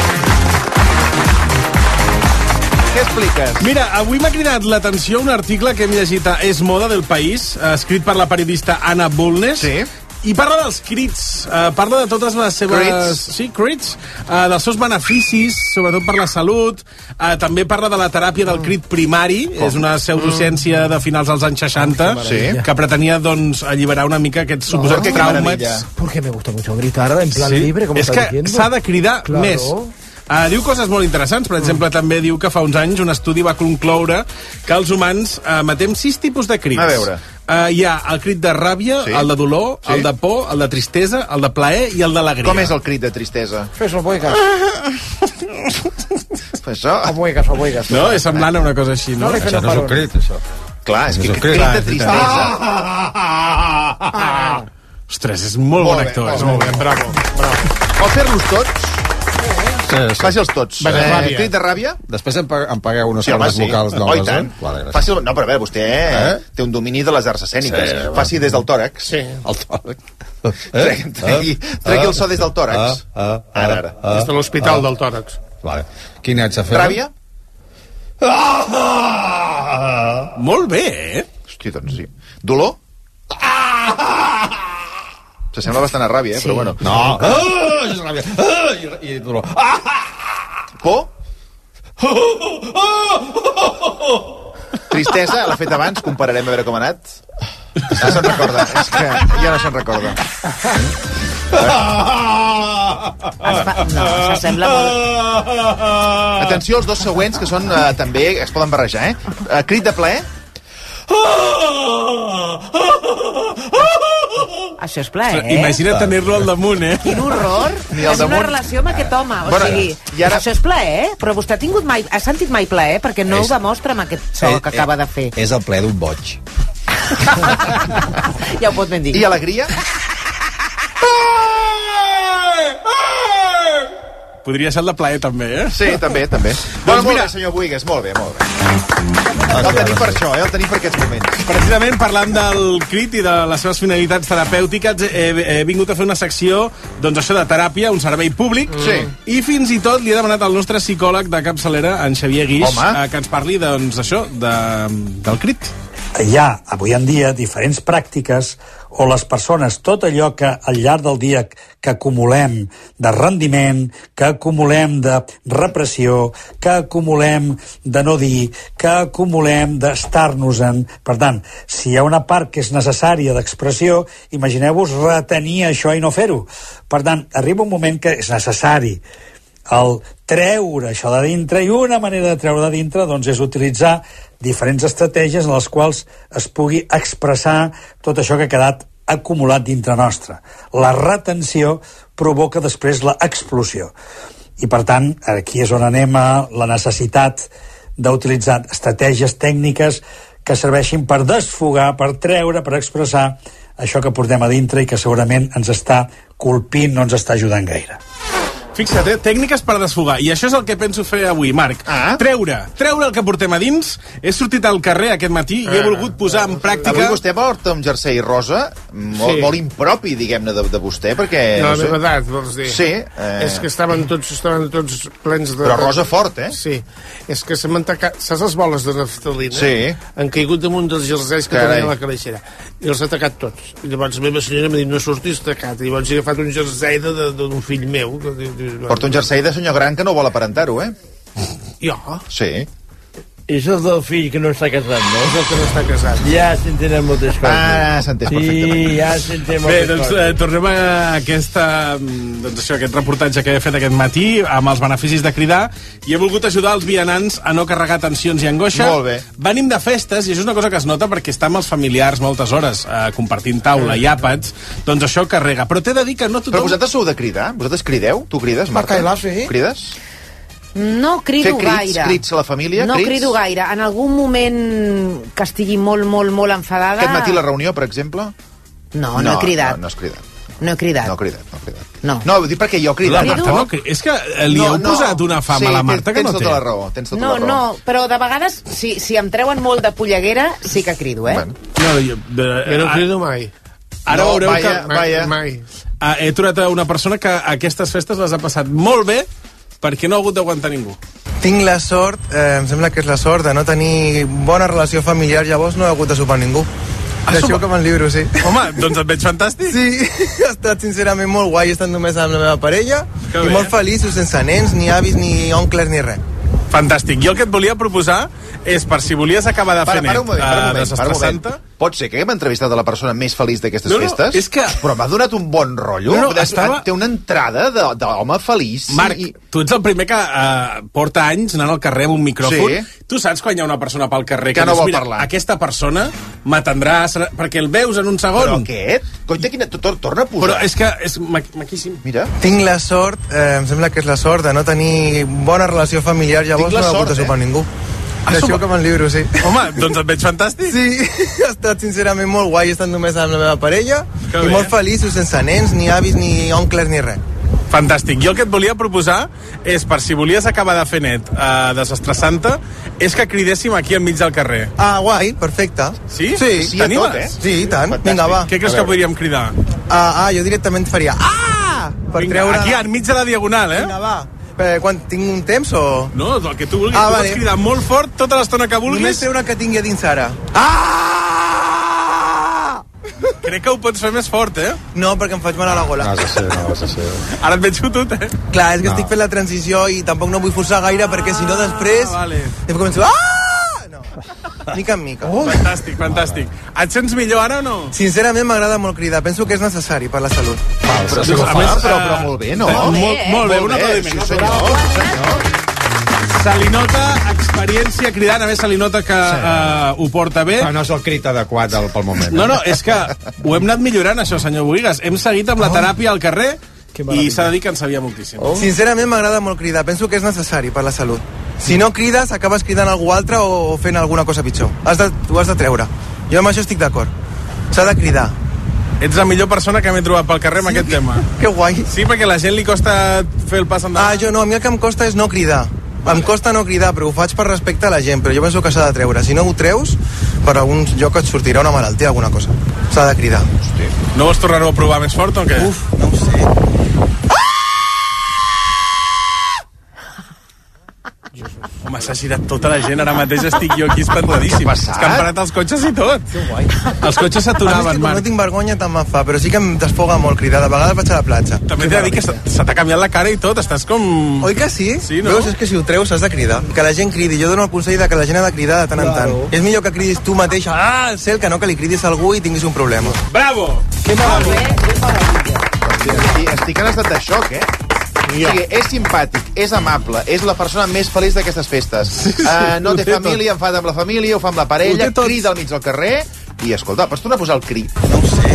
Què expliques? Mira, avui m'ha cridat l'atenció un article que hem llegit a És Moda del País, escrit per la periodista Anna Bulnes. Sí. I parla dels crits, uh, parla de totes les seves... Crits? Sí, crits, uh, dels seus beneficis, sobretot per la salut. Uh, també parla de la teràpia del crit primari, Com? és una pseudociència de finals dels anys seixanta, Sí. que pretenia, doncs, alliberar una mica aquests suposats qué traumes. maravilla. Porque me gusta mucho gritar en plan Sí. libre, como És está que diciendo. s'ha de cridar Claro. més. Uh, diu coses molt interessants, per exemple, mm. també diu que fa uns anys un estudi va concloure que els humans uh, emetem sis tipus de crits. A veure. Uh, hi ha el crit de ràbia, Sí. el de dolor, Sí. el de por, el de tristesa, el de plaer i el d'alegria. Com és el crit de tristesa? Fes-ho, boigas. Això... O boigas, o boigas. No? És semblant a una cosa així, no? No li Això no és un crit, això. Clar, és que No és un crit crit. de tristesa... Ostres, és molt, Molt bon bé, actor. és molt molt bé, bé. bravo, bravo. Vol fer-los tots? Sí, sí. Faci-els tots. Va de Eh, ràbia. crit de ràbia? Després em, pa- em pagueu unes Sí, home, cordes sí. vocals Oh, noves, i tant. eh? Vale, gràcies. Faci el... No, però a veure, vostè eh? té un domini de les arts escèniques. Sí, Sí, va. Faci des del tòrax. Sí. El tòrax. Tregui, tregui, tregui el so des del tòrax. Ah, ah, ah, Ara, ara. ah, Des de l'hospital ah. del tòrax. Vale. Quin haig de fer? Ràbia? Molt bé, eh? Hosti, doncs sí. Dolor? S'assembla bastant a ràbia, eh? Sí. Però bueno. No. Ah, és ràbia. Ah, i, i dolor. Ah! Por? Tristesa, l'ha fet abans, compararem a veure com ha anat. Ja se'n recorda, és que ja no se'n recorda. Es fa... No, s'assembla molt... Atenció als dos següents, que són eh, també, es poden barrejar, eh? eh crit de plaer? Això és plaer, eh? Imagina't tenir-lo al damunt, eh? Quin horror. Ni al És una damunt. relació amb aquest home. O Bueno, sigui, i ara- això és plaer, eh? Però vostè ha tingut mai... Ha sentit mai plaer? Perquè no És- ho demostra amb aquest so que acaba de fer. És el ple d'un boig. Ja ho pot ben dir. I alegria? Podria ser el de plaer, també, eh? Sí, també, també. Bueno, Doncs molt mira- bé, senyor Buigas, molt bé, molt bé. El tenim per això, eh? El tenim per aquests moments. Precisament parlant del crit i de les seves finalitats terapèutiques, he, he vingut a fer una secció, doncs això de teràpia, un servei públic, Sí. i fins i tot li he demanat al nostre psicòleg de capçalera, en Xavier Guix, Home. eh, que ens parli, doncs, això, de, del crit. Hi ha, avui en dia, diferents pràctiques o les persones, tot allò que al llarg del dia que acumulem de rendiment, que acumulem de repressió, que acumulem de no dir, que acumulem d'estar-nos-en. Per tant, si hi ha una part que és necessària d'expressió, imagineu-vos retenir això i no fer-ho. Per tant, arriba un moment que és necessari el treure això de dintre, i una manera de treure de dintre doncs, és utilitzar diferents estratègies en les quals es pugui expressar tot això que ha quedat acumulat dintre nostre. La retenció provoca després l'explosió. I, per tant, aquí és on anem a la necessitat d'utilitzar estratègies tècniques que serveixin per desfogar, per treure, per expressar això que portem a dintre i que segurament ens està colpint, no ens està ajudant gaire. Fixa't, eh? Tècniques per desfogar. I això és el que penso fer avui, Marc. Ah. Treure, treure el que portem a dins. He sortit al carrer aquest matí i he volgut posar en pràctica... Avui vostè porta un jersei rosa, molt, Sí. molt impropi, diguem-ne, de, de vostè, perquè... De la no sé. meva edat, vols dir? Sí. Eh... És que estaven tots, estaven tots plens de... Però rosa fort, eh? Sí. És que se m'han tacat... Saps les boles de naftalina? Sí. Han caigut damunt dels jerseis que Carai. tenia a la caleixera. I els ha tacat tots. I llavors la meva senyora m'ha dit, no surtis tacat. I llavors he agafat un jersei de- de- d'un fill meu. Que diu- diu- Porta un jersei de senyor gran que no vol aparentar-ho, eh? Jo? Sí. És el del fill que no està casat, no? És el que no està casat. Ja s'entenen moltes coses. Ah, s'entén Sí, perfectament. ja s'entén Bé, moltes doncs coses. eh, tornem a aquesta, mm, doncs això, aquest reportatge que he fet aquest matí amb els beneficis de cridar, i he volgut ajudar els vianants a no carregar tensions i angoixa. Molt bé. Venim de festes, i això és una cosa que es nota perquè està amb els familiars moltes hores eh, compartint taula i àpats, doncs això carrega. Però t'he de dir que no tothom... Però vosaltres sou de cridar? Vosaltres crideu? Tu crides, Marta? Cailà, sí. Crides? No crido Fer crits, gaire. crits a la família, No crits? crido gaire. En algun moment que estigui molt, molt, molt enfadada... Aquest matí la reunió, per exemple? No, no, he cridat. No, no has cridat. No he cridat. No he cridat, no he cridat. No. No, ho dic perquè jo he cridat. La Marta no, és que li heu posat una fama a la Marta que no té. Tens tota la raó, tens tota No, la raó. no, però de vegades, si, si em treuen molt de polleguera, sí que crido, eh? No, jo, de, Jo no crido mai. Ara No, veureu vaja, que... vaja. Mai. Ah, he trobat una persona que aquestes festes les ha passat molt bé perquè no ha hagut d'aguantar ningú. Tinc la sort, eh, em sembla que és la sort de no tenir bona relació familiar, llavors no he hagut de sopar ningú. Deixeu que me'n llibro, sí. Home, doncs et veig fantàstic. Sí, ha estat sincerament molt guai estar només amb la meva parella Que i bé. molt feliços, sense nens, ni avis, ni oncles, ni res. Fantàstic. Jo el que et volia proposar és per si volies acabar de fer Para, para net un moment, para un eh, moment, para un moment. desestressant-te. Pot ser que haguem entrevistat a la persona més feliç d'aquestes No, no, festes? és que- Però m'ha donat un bon rotllo. No, no, Té- estava- Té una entrada de- d'home feliç. Marc, i... tu ets el primer que eh, porta anys anant al carrer amb un micròfon. Sí. Tu saps quan hi ha una persona pel carrer Que que, no dius, vol mira, parlar." aquesta persona m'atendrà, serà- perquè el veus en un segon. Però aquest? Coita, quina... Tor torna a posar. Però és que és ma maquíssim. Mira. Tinc la sort, eh, em sembla que és la sort de no tenir bona relació familiar, llavors la no he hagut sort, de sopar eh? ningú. Ah, Deixeu sopa- que me'n llibro, sí. Home, doncs et veig fantàstic. Sí, ha estat sincerament molt guai estar només amb la meva parella Que i bé. molt feliços, sense nens, ni avis, ni oncles, ni res. Fantàstic. Jo el que et volia proposar és, per si volies acabar de fer net eh, desestressant-te, és que cridéssim aquí enmig del carrer. Ah, guai, perfecte. Sí? Sí, Sí, a tot, eh? Sí, i tant. Vinga, va. Què creus que podríem cridar? Ah, ah, jo directament faria ah! Per Vinga, treure... aquí enmig de la diagonal, eh? Vinga, va. Eh, quan tinc un temps o...? No, el que tu vulguis. Ah, tu vale. pots cridar molt fort tota l'estona que vulguis. Només treure que tingui a dins ara. Ah! Crec que ho pots fer més fort, eh? No, perquè em faig mal a la gola. No has de ser, no has de ser. Ara et veig fotut, eh? Clar, és que No. estic fent la transició i tampoc no vull forçar gaire perquè si no després... Ah, vale. Després començo... Ah! No. Mica en mica. Oh. Fantàstic, fantàstic. Et sents millor ara o no? Sincerament m'agrada molt cridar. Penso que és necessari per la salut. Però, sí, a a més, més, però, eh, però molt bé, no? Molt bé, molt, molt bé, un Molt bé, aplaudiment. sí, senyor. Se li nota experiència cridant, a més se li nota que sí. uh, ho porta bé. Però no és el crit adequat del, pel moment. No, no, és que ho hem anat millorant, això, senyor Boigues. Hem seguit amb la teràpia al carrer i s'ha de dir que ens sabia moltíssim. Oh. Sincerament m'agrada molt cridar. Penso que és necessari per la salut. Si no crides, acabes cridant algú altre o fent alguna cosa pitjor. Has de, ho has de treure. Jo amb això estic d'acord. S'ha de cridar. Ets la millor persona que m'he trobat pel carrer amb Sí? aquest tema. Que guai. Sí, perquè a la gent li costa fer el pas endavant. Ah, jo no, a mi el que em costa és no cridar. Vale. Em costa no cridar, però ho faig per respecte a la gent, però jo penso que s'ha de treure. Si no ho treus, per algun lloc et sortirà una malaltia, alguna cosa. S'ha de cridar. Hosti. No vols tornar-ho a provar més fort o què? Uf, no ho sé. Home, s'ha girat tota la gent, ara mateix estic jo aquí espantadíssim. Què ha passat? És que han parat els cotxes i tot. Que guai. Els cotxes A s'aturaven, mi és que com Marc. no tinc vergonya tant me'n fa, però sí que em desfoga molt cridar. De vegades vaig a la platja. També t'he de dir que se se t'ha canviat la cara i tot, estàs com... Oi que sí? Sí, no? Veus, és que si ho treus has de cridar. Que la gent cridi. Jo dono el consell de que la gent ha de cridar de tant en tant. És millor que cridis tu mateix ah, al cel que no que li cridis a algú i tinguis un problema. Bravo! Qué maravilla, qué maravilla. Estic, estic en estat de xoc, eh? O sigui, és simpàtic, és amable, és la persona més feliç d'aquestes festes. Sí, sí, uh, no ho té té família, enfada amb la família, ho fa amb la Ho parella, té tot. crida al mig del carrer i, escolta, pots tornar a posar el crit? No ho sé.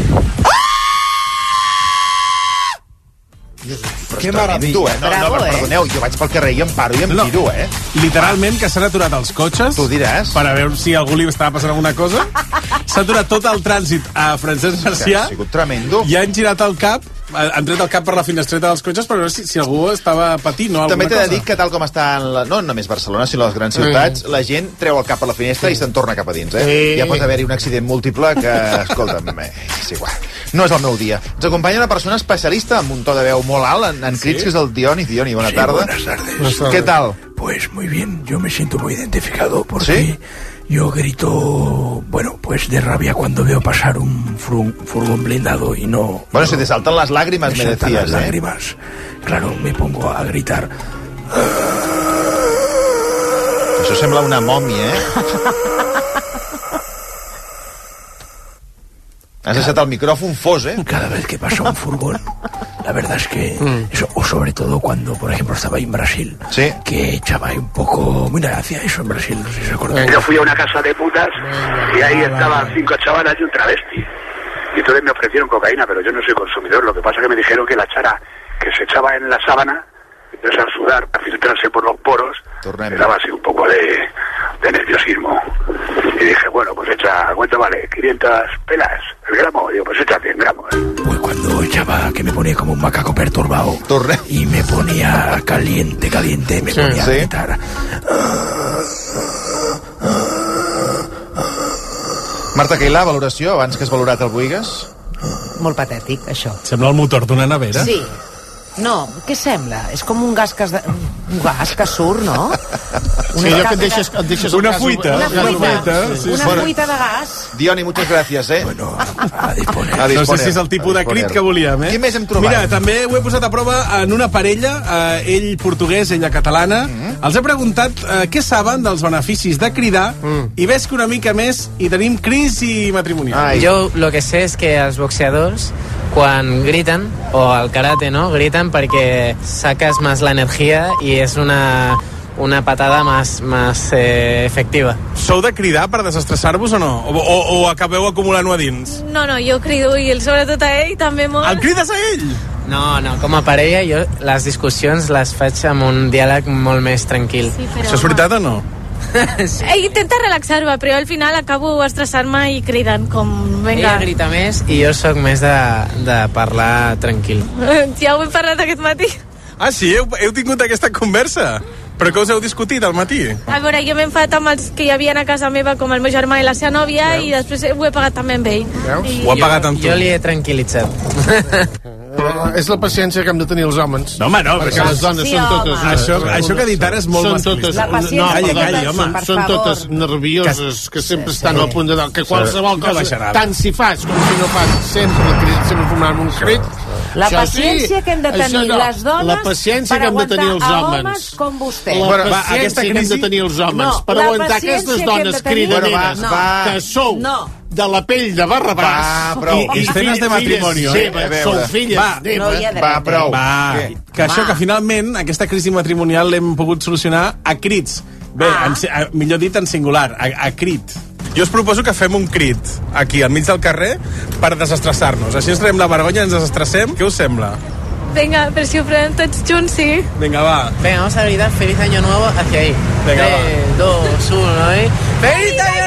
Però Que és meravella. tremendo, eh? No, Bravo, no, però, eh? perdoneu, jo vaig pel carrer i em paro i em No. tiro, eh? Literalment, que s'han aturat els cotxes... Tu diràs. Per a veure si a algú li estava passant alguna cosa. S'ha aturat tot el trànsit a Francesc Que Garcià ha sigut tremendo. i han girat el cap, han tret el cap per la finestreta dels cotxes per veure si, si algú estava patint o alguna També t'he de cosa. dir que tal com està en la, no només Barcelona, sinó les grans ciutats, la gent treu el cap per la finestra i se'n torna cap a dins, eh? Sí. Ja pot haver-hi un accident múltiple que, escolta'm, eh, és igual. No és el meu dia. Ens acompanya una persona especialista amb un to de veu molt alt en, en crits, que és el Dioni. Dioni, bona Sí, tarda. buenas tardes. ¿Qué tal? Pues muy bien, yo me siento muy identificado porque ¿Sí? yo grito, bueno, pues de rabia cuando veo pasar un furgón, furgón blindado y no... Bueno, no, se te saltan las lágrimas, me me saltan decías, las ¿eh? lágrimas. Claro, me pongo a gritar. Això sembla una mòmia, eh? Has deixat el micròfon fos, eh? Cada vez que pasa un furgón, la verdad es que... Eso, o sobre todo cuando, por ejemplo, estaba ahí en Brasil, Sí. que echaba ahí un poco... Mira, hacía eso en Brasil, no sé si se acuerdan. Venga. Yo fui a una casa de putas y ahí estaban cinco chavalas y un travesti. Y entonces me ofrecieron cocaína, pero yo no soy consumidor. Lo que pasa es que me dijeron que la chara que se echaba en la sábana, entonces al sudar, a filtrarse por los poros, Tornem. me daba así un poco de, de nerviosismo. Y dije, bueno, pues echa, ¿cuánto vale? quinientas pelas el gramo. Digo, pues echa cien gramos. Pues cuando que me ponía como un macaco perturbado. Torre. Y me ponía caliente, caliente, me Sí, ponía sí. a gritar. Marta Cailà, valoració, abans que has valorat el Boigas? Molt patètic, això. Sembla el motor d'una nevera. Sí. No, què sembla? És com un gas que, es de... un gas que surt, no? Sí, allò que et deixes, et deixes Una el gas fuita, obert. una fuita. Sí, Una sí. fuita de gas. Dioni, muchas gracias, eh? Bueno, a disponer. A No disponer. sé si és el tipus A de crit disponer. que volíem, eh? Què més hem trobat? Mira, també ho he posat a prova en una parella, eh, ell portuguès, ella catalana. Mm-hmm. Els he preguntat eh, què saben dels beneficis de cridar Mm. i ves que una mica més hi tenim crisi matrimonial. Yo lo que sé es que els boxeadors quan griten, o al karate, ¿no? Gritan porque sacas más la energía y es una, una patada más, más eh, efectiva. Sou de cridar per desestressar-vos o no? O, o, o acabeu acumulant-ho a dins? No, no, jo crido i el, sobretot a ell també molt. El crides a ell? No, no, com a parella jo les discussions les faig amb un diàleg molt més tranquil. Sí, però- Això és veritat o no? Sí. Ell intenta relaxar-me, però al final acabo estressant-me i cridant com... Venga. Ella grita més i jo sóc més de, de parlar tranquil. Ja ho hem parlat aquest matí. Ah, sí? Heu, heu tingut aquesta conversa? Però què us heu discutit al matí? A veure, jo m'he enfadat amb els que hi havia a casa meva, com el meu germà i la seva nòvia, Veus? i després ho he pagat també amb ell. I... Ho ha pagat amb tu. Jo li he tranquil·litzat. Però és la paciència que hem de tenir els homes. No, home, no. Perquè les dones Sí, són home. totes... Això, això que ha dit ara és molt són masclista. totes, La paciència no, que perdó, hem de- són, per són favor. totes nervioses, que sempre estan al punt de... Que qualsevol Una cosa, baixarada. tant si fas com si no fas, sempre, crit, sempre formant un crit. La Això paciència sí, que hem de això tenir no. les dones La paciència per que hem de tenir els aguantar a homes. homes com vostè. La Bueno, va, paciència aquesta que hem de crisi- tenir els homes No, per la aguantar paciència aquestes que hem de dones tenir- cridaneres No, va. que sou No. de la pell de Barrabàs Va, prou. i, i Escenes de filles matrimoni, eh? seves, A veure. sou filles Va. No hi ha meves. dret. Va, prou. Va, Què? que això Va. que finalment aquesta crisi matrimonial l'hem pogut solucionar a crits. Bé, Ah. en, si- a, millor dit en singular, a, a crit. Jo us proposo que fem un crit aquí, al mig del carrer, per desestressar-nos. Així ens traiem la vergonya, ens desestressem. Què us sembla? Vinga, però si ho prenem tots junts, sí. Vinga, va. Venga, vamos a gritar Feliz Año Nuevo hacia ahí. Venga, tres, dos, uno, ¿eh? ¡Feliz Año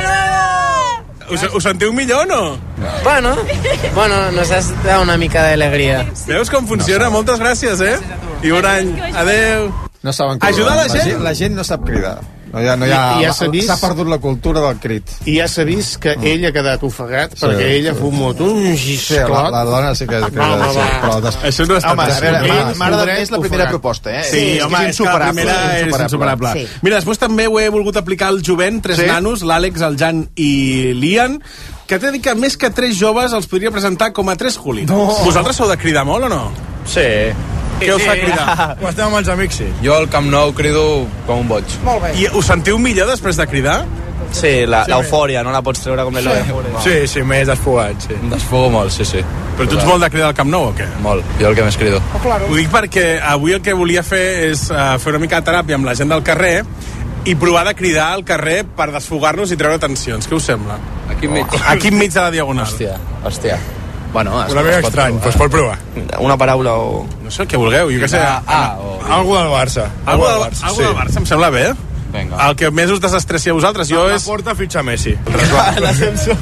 Nuevo! Us, us sentiu millor o no? Bueno, bueno, nos has dado una mica de alegría. Veus com funciona? Moltes gràcies, eh? I un any. Adeu. No saben Ajudar la gent? La gent no sap cridar. No hi ha, no hi ha, I- i ja s'ha vist- s'ha perdut la cultura del crit. I ja s'ha vist que ell ha quedat ofegat perquè ella ha fumat un Sí, la, gisclot. la dona sí que crida, Home, sí, va. però després... Això no ha estat Home, a veure, Ell m'ha- m'ha agradat podrà més la primera ofegar. proposta, eh? Sí, és, home, és és que la insuperable. primera és insuperable. Sí. Mira, després també ho he volgut aplicar al jovent, tres Sí? nanos, l'Àlex, el Jan i l'Ian, que t'he dit que més que tres joves els podria presentar com a tres hooligans. No. Vosaltres sou de cridar molt o no? Sí. Què us fa cridar? Quan estem amb els amics, sí. Jo al Camp Nou crido com un boig. Molt bé. I us sentiu millor després de cridar? Sí, l'eufòria, no la pots treure com l'Eloi. Sí, sí, m'he desfogat, sí. Em desfogo molt, sí, sí. Però tu ets molt de cridar al Camp Nou o què? Molt, jo el que més crido. Ho dic perquè avui el que volia fer és uh, fer una mica de teràpia amb la gent del carrer i provar de cridar al carrer per desfogar-nos i treure tensions. Què us sembla? Aquí enmig. Aquí enmig de la diagonal. Hòstia, hòstia. Bueno, es, Una mica es pot estrany, provar. doncs pot provar. Una paraula o... No sé, el que vulgueu, jo què sé. Ah, ah, o... Algú del Barça. Algú del Barça, algú del Barça, em sembla bé. Vinga. El que més us desestressi a vosaltres, jo és... La porta fitxa Messi. L'ascensor.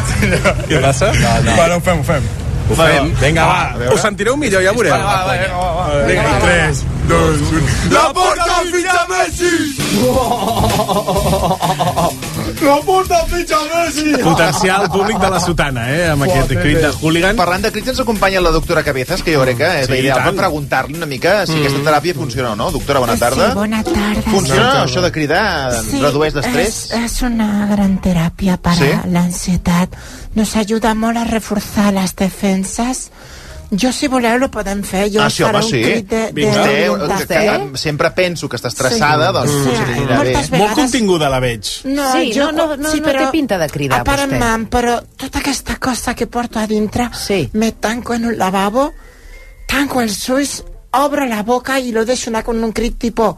Què passa? No, no. Bueno, ho fem, ho fem. Ho fem. Vinga, va. Us sentireu millor, ja veureu. Va, va, vinga, va, va. Vinga, tres, dos, un... La porta fitxa Messi! La porta fitxa Messi! Potencial públic de la sotana, eh, amb aquest crit de hooligan. Parlant de crits ens acompanya la doctora Cabezas, que jo crec que és Sí, ideal tant. per preguntar-li una mica si aquesta teràpia funciona o no. Doctora, bona tarda. Sí, bona tarda. Funciona Sí. això de cridar? Sí, Redueix l'estrès? Es, es una gran terapia para ¿Sí? la ansiedad. Nos ayuda molt a reforzar las defensas. Jo, si voleu, lo podem fer. Jo Ah, us sí, faré home, un sí. crit de, de Vostè, orientació. que, que sempre penso que està estressada, Sí. doncs Sí. potser li anirà bé. Moltes Molt vegades- continguda la veig. No, Sí, jo, no, no, no, no té pinta de cridar, a part vostè. Mam, però tota aquesta cosa que porto a dintre, Sí. me tanco en un lavabo, tanco els ulls, obro la boca i lo deixo anar con un crit tipo...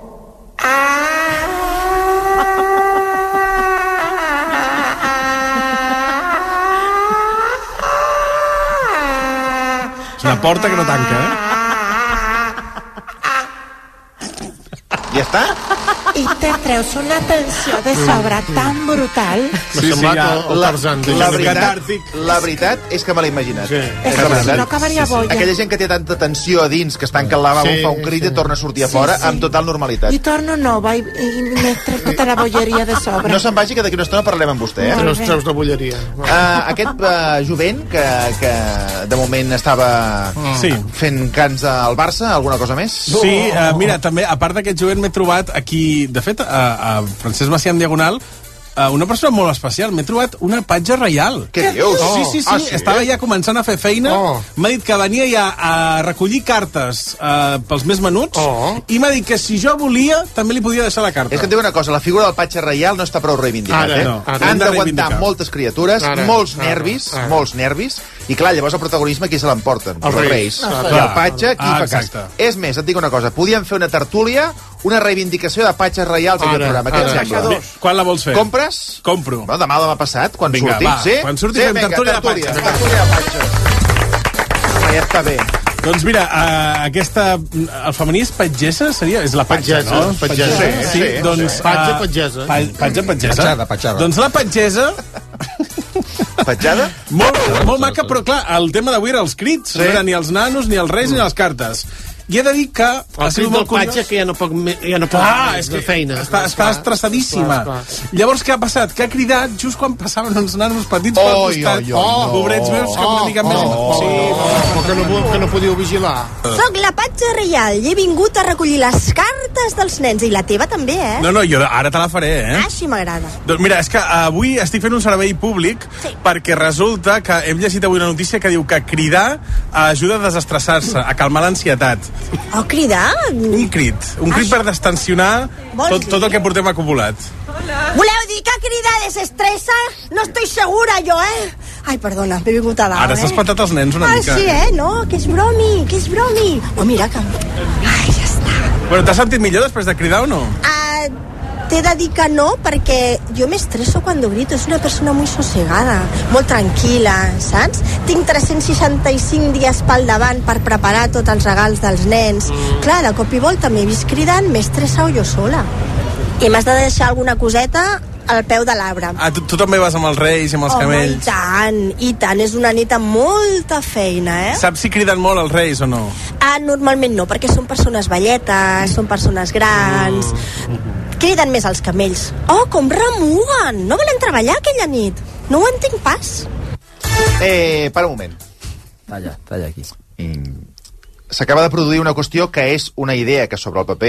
És una porta que no tanca, eh? Ja està? i te treus una tensió de sobre tan brutal. Sí, sí, ja, la, la, veritat, la veritat és que me l'he imaginat. Sí. És que si no acabaria boia. Aquella gent que té tanta tensió a dins, que es tanca al lavabo, sí, fa un crit i torna a sortir a fora amb total normalitat. I torno nova i, i m'he tret tota la bolleria de sobre. No se'n vagi, que d'aquí una estona parlem amb vostè. Eh? Que no es treus de bolleria. Uh, aquest uh, jovent que, que de moment estava sí. fent cants al Barça, alguna cosa més? Sí, uh, mira, també, a part d'aquest jovent, m'he trobat aquí, de fet, a, a Francesc Macià en Diagonal, Uh, una persona molt especial. M'he trobat una patja reial. Què dius? Oh, sí, sí, sí. Ah, sí. Estava ja començant a fer feina. Oh. M'ha dit que venia ja a recollir cartes uh, pels més menuts oh. i m'ha dit que si jo volia també li podia deixar la carta. És que et diu una cosa, la figura del patja reial no està prou reivindicat. Ara, eh? no, ara. Han d'aguantar moltes criatures, ara, molts nervis, ara, ara. molts nervis, i clar, llavors el protagonisme qui se l'emporten? Els reis. reis. Ah, I el patja, qui ah, fa cas? És més, et dic una cosa, podíem fer una tertúlia, una reivindicació de patges reials en aquest programa. Què et sembla? Quan la vols fer? Compres? Compro. No, demà o demà passat, quan vinga, surti. Va. Sí? Quan surti sí, fem vinga, tertúlia, tertúlia de patges. Tertúlia de patges. Ja està bé. Doncs mira, uh, aquesta... El femení és patgessa, seria? És la patja, patgessa, no? Patgessa. Sí, sí, sí, doncs... Patja, patgessa. Pa, patja, patgessa. Patjada, patjada. Doncs la patgessa... Patjada? Molt, molt maca, però clar, el tema d'avui era els crits. Sí. No era ni els nanos, ni els reis, ni les cartes. I he de dir que... El crit del patge que ja no pot, ja no pot ah, és de feina. Està, està estressadíssima. Clar, clar. Llavors, què ha passat? Que ha cridat just quan passaven uns nanos petits oh, pel costat. Oh, oh, Pobrets meus, que oh, una mica oh, més... Oh, sí, oh, que, no, que no podíeu vigilar. Soc la patja reial i he vingut a recollir les cartes dels nens. I la teva també, eh? No, no, jo ara te la faré, eh? Ah, sí, m'agrada. Doncs mira, és que avui estic fent un servei públic sí. perquè resulta que hem llegit avui una notícia que diu que cridar ajuda a desestressar-se, a calmar l'ansietat. Oh, cridar? Un crit, un crit per destensionar tot, tot el que portem acumulat. Hola. Voleu dir que cridar desestressa? No estoy segura, jo, eh? Ai, perdona, m'he vingut a dalt, Ara s'ha espantat els nens una ah, mica. Ah, sí, eh? No, que és bromi, que és bromi. Oh, mira que... Ai, ja està. Bueno, t'has sentit millor després de cridar o no? Ah... Uh... T'he de dir que no, perquè jo m'estresso quan grito. És una persona molt sossegada, molt tranquil·la, saps? Tinc tres-cents seixanta-cinc dies pel davant per preparar tots els regals dels nens. Mm. Clar, de cop i volta m'he vist cridant, m'he estressat jo sola. I m'has de deixar alguna coseta al peu de l'arbre. Ah, tu, tu també vas amb els reis i amb els Home, camells? i tant, i tant. És una nit amb molta feina, eh? Saps si criden molt els reis o no? Ah, normalment no, perquè són persones velletes, són persones grans... Mm. Criden més els camells. Oh, com remuguen! No volen treballar aquella nit. No ho entenc pas. Eh, para un moment. Talla, talla aquí. Mm. S'acaba de produir una qüestió que és una idea que sobre el paper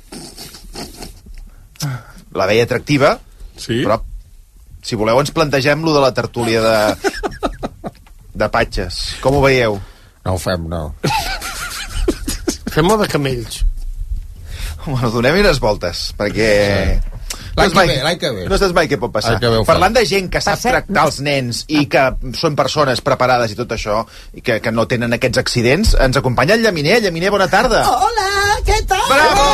la veia atractiva, sí? Però si voleu ens plantegem lo de la tertúlia de, de patges. Com ho veieu? No ho fem, no. Fem-ho de camells. Bueno, donem-hi unes voltes, perquè... Sí. L'any que ve, l'any que ve. No saps mai què pot passar. Parlant de gent que sap tractar els nens i que són persones preparades i tot això, i que, que no tenen aquests accidents, ens acompanya el Llaminer. Llaminer, bona tarda. Hola, què tal? Bravo!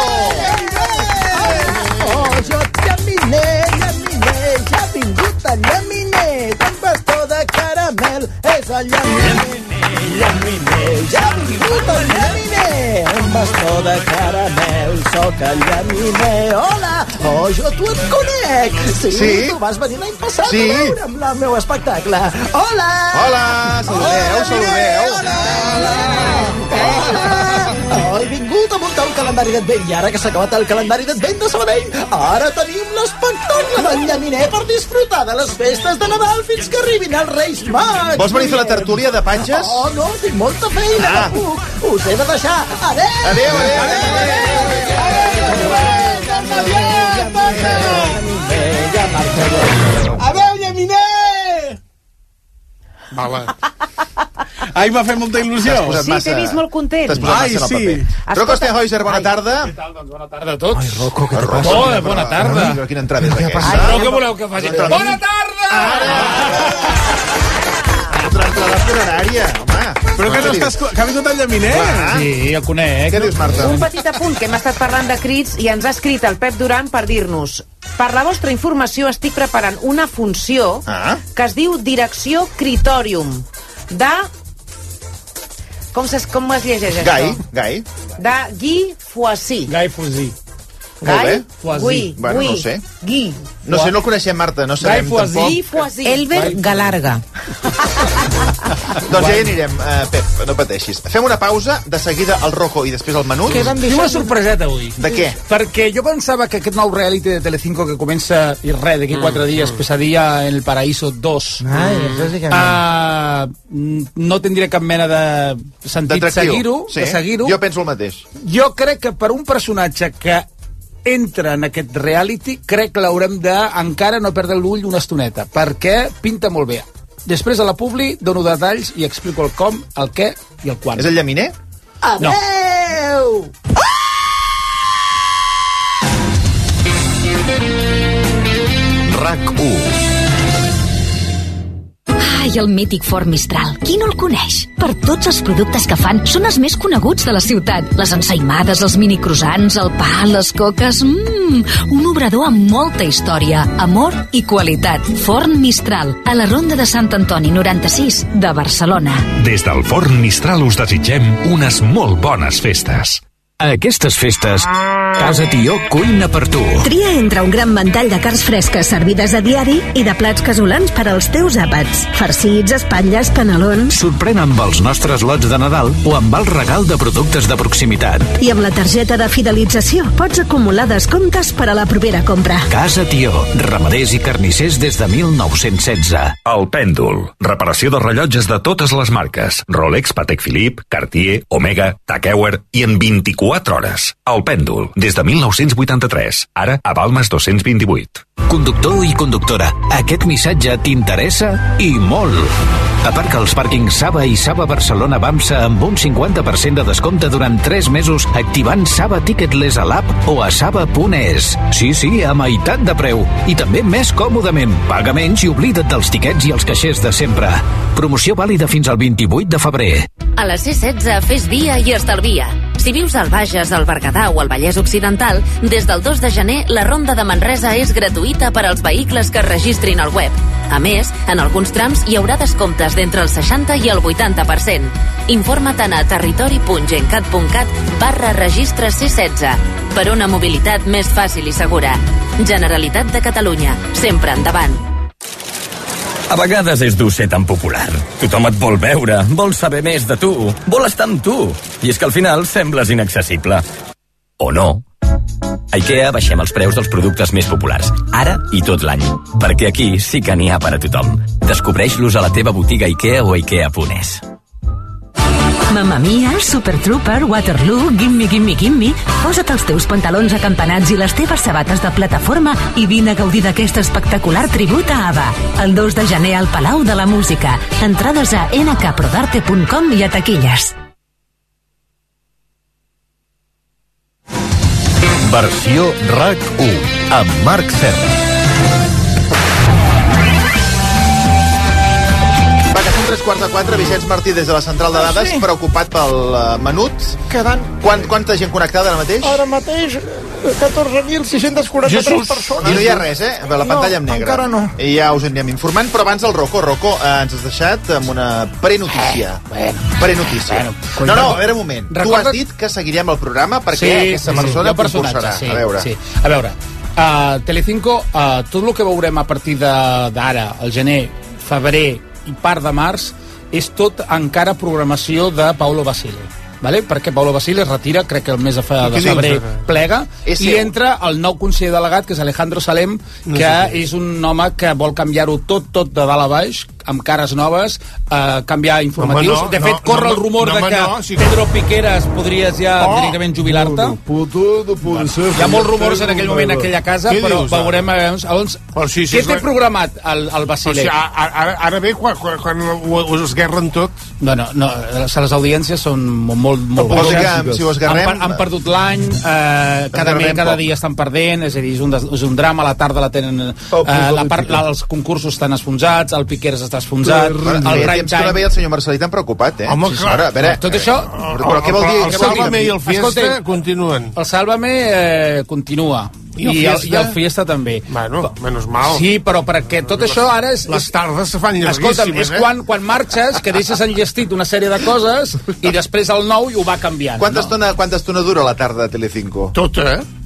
Oh, jo Llaminer, Llaminer, ja ha vingut el Llaminer, amb bastó de caramel, és el Llaminer. Llaminer, ja ha vingut el Llaminer, amb bastó de caramel, soc el Llaminer. Hola, oh, jo tu et conec. Sí, sí? Tu vas venir l'any passat sí. a veure'm el meu espectacle. Hola! Hola, saludeu, saludeu. Hola, hola. Hola. Oh, he vingut a muntar un calendari d'advent i ara que s'ha acabat el calendari d'advent de Sabadell, ara tenim l'espectacle del Llaminer per disfrutar de les festes de Nadal fins que arribin els Reis Mags. Vols venir a fer la tertúlia de patges? Oh, no, tinc molta feina, ah. no puc. Us he de deixar. Adéu! Adéu, adéu! Adéu, Llaminer! Vale. Ai, m'ha fet molta il·lusió. Sí, t'he vist molt content. T'has posat massa en el paper. Rocco Steheuser, bona tarda. Què tal? Doncs bona tarda a tots. Ai, Rocco, què te passa? Oh, bona tarda. Quina entrada és aquesta? Però què voleu que faci? Bona tarda! Otra entrada funerària, home. Però que no estàs... Que ha vingut el Llaminer? Sí, el conec. Què dius, Marta? Un petit apunt, que hem estat parlant de crits i ens ha escrit el Pep Duran per dir-nos: per la vostra informació estic preparant una funció ah? que es diu Direcció Critorium de... Com, ses, com es llegeix Gai, això? Gai. De Guy Foissy. Gai Foissy. Gai? Gui. Bueno, no ho sé. Gui. No sé, no el coneixem, Marta, no sabem tampoc. Elber Galarga. Doncs ja hi anirem, uh, Pep, no pateixis. Fem una pausa, de seguida el Rocco i després el Menut. Tinc una sorpreseta avui. De què? Perquè jo pensava que aquest nou reality de Telecinco que comença, i res, d'aquí quatre Mm, dies, mm. Pesadilla en el Paraíso dos, Ai, això sí que no. uh, no tindria cap mena de sentit D'atractiu. seguir-ho. Sí, de seguir-ho. jo penso el mateix. Jo crec que per un personatge que entra en aquest reality, crec que l'haurem de encara no perdre l'ull una estoneta, perquè pinta molt bé. Després a la publi dono detalls i explico el com, el què i el quan. És el llaminer? No. Adéu! RAC u. Ai, el mític Ford Mistral. Qui no el coneix? Per tots els productes que fan, són els més coneguts de la ciutat. Les ensaïmades, els minicroissants, el pa, les coques... Mmm, un obrador amb molta història, amor i qualitat. Forn Mistral, a la Ronda de Sant Antoni noranta-sis de Barcelona. Des del Forn Mistral us desitgem unes molt bones festes. A aquestes festes, Casa Tió cuina per tu. Tria entre un gran ventall de carns fresques servides a diari i de plats casolans per als teus àpats. Farcits, espatlles, canelons... Sorprèn amb els nostres lots de Nadal o amb el regal de productes de proximitat. I amb la targeta de fidelització pots acumular descomptes per a la propera compra. Casa Tió, ramaders i carnissers des de mil nou-cents setze. El Pèndol, reparació de rellotges de totes les marques. Rolex, Patek Philippe, Cartier, Omega, Tag Heuer i en vint-i-quatre hores. El Pèndol, des de mil nou-cents vuitanta-tres. Ara a Balmes dos-cents vint-i-vuit. Conductor i conductora, aquest missatge t'interessa i molt. Aparca als pàrquings Saba i Saba Barcelona Bamsa amb un cinquanta per cent de descompte durant tres mesos activant Saba Ticketless a l'app o a saba punt es. Sí, sí, a meitat de preu. I també més còmodament. Paga menys i oblida't dels tiquets i els caixers de sempre. Promoció vàlida fins al vint-i-vuit de febrer. A la C setze fes via i estalvia. Si vius al Bages, al Berguedà o al Vallès Occidental, des del dos de gener la Ronda de Manresa és gratuïta per als vehicles que es registrin al web. A més, en alguns trams hi haurà descomptes d'entre el seixanta i el vuitanta per cent. Informa't a territori punt gencat punt cat barra registre C setze per una mobilitat més fàcil i segura. Generalitat de Catalunya, sempre endavant. A vegades és dur ser tan popular. Tothom et vol veure, vol saber més de tu, vol estar amb tu. I és que al final sembles inaccessible. O no. A IKEA baixem els preus dels productes més populars, ara i tot l'any. Perquè aquí sí que n'hi ha per a tothom. Descobreix-los a la teva botiga IKEA o ikea punt es. Mamma Mia, Super Trooper, Waterloo, Gimme Gimme Gimme... Posa't els teus pantalons acampanats i les teves sabates de plataforma i vine a gaudir d'aquest espectacular tribut a ABBA. El dos de gener al Palau de la Música. Entrades a ene ca prodarte punt com i a taquilles. Versió RAC u, amb Marc Serra. Tres quarts de quatre, Vicenç Martí des de la central de dades, sí. Preocupat pel uh, menut. Quedant... Quant, quanta gent connectada ara mateix? Ara mateix, catorze mil sis-cents quaranta-tres persones. I no hi ha res, eh? La pantalla no, en negre. encara no. I ja us anirem informant, però abans el Rocco. Rocco, eh, ens has deixat amb una prenotícia. Eh, bueno. Prenotícia. Bueno, no, no, a veure un moment. Recorda... Tu has dit que seguirem el programa perquè sí, aquesta sí, persona sí, compulsarà. Sí, a veure. Sí. A veure, uh, Telecinco, uh, tot el que veurem a partir d'ara, al gener, febrer i part de març, és tot encara programació de Paulo Basile, vale? Perquè Paulo Basile es retira, crec que el mes de, fe, de febrer plega, és i seu. entra el nou conseller delegat, que és Alejandro Salem, que no sé és un home que vol canviar-ho tot, tot de dalt a baix, amb cares noves, eh, canviar informatius. Home, no, de fet, no, corre no, el rumor no, de que no, si... Pedro Piqueras podries ja oh, directament jubilar-te. No, no, puto, no puede ser. Hi ha molts rumors en aquell moment en aquella casa, però dius, veurem... Llavors, oh, sí, sí, què té la... programat el, el Basile? O sigui, ara, ara bé, quan, quan, quan ho esguerren tot... No, no, no, les audiències són molt, molt Vol dir que si ho esguerrem... Han, han perdut l'any, eh, cada, mes, cada dia estan perdent, és a dir, és un, és un drama, a la tarda la tenen... Eh, la part, la, els concursos estan esfonsats, el Piqueras està esfonsat, el prime time... Que no veia el senyor Marcelí tan preocupat, eh? Home, sí, clar. A veure, tot això... Però què vol dir? El Sálvame i el Fiesta continuen. El Sálvame eh, continua. I el, I, el, I el Fiesta també. Bueno, menos mal. Sí, però perquè tot això ara és... Les tardes se fan llarguíssimes, Escolta'm, és eh? quan, quan marxes, que deixes enllestit una sèrie de coses i després el nou i ho va canviant. Quanta, no? estona, quanta estona dura la tarda de Telecinco? Tota, eh?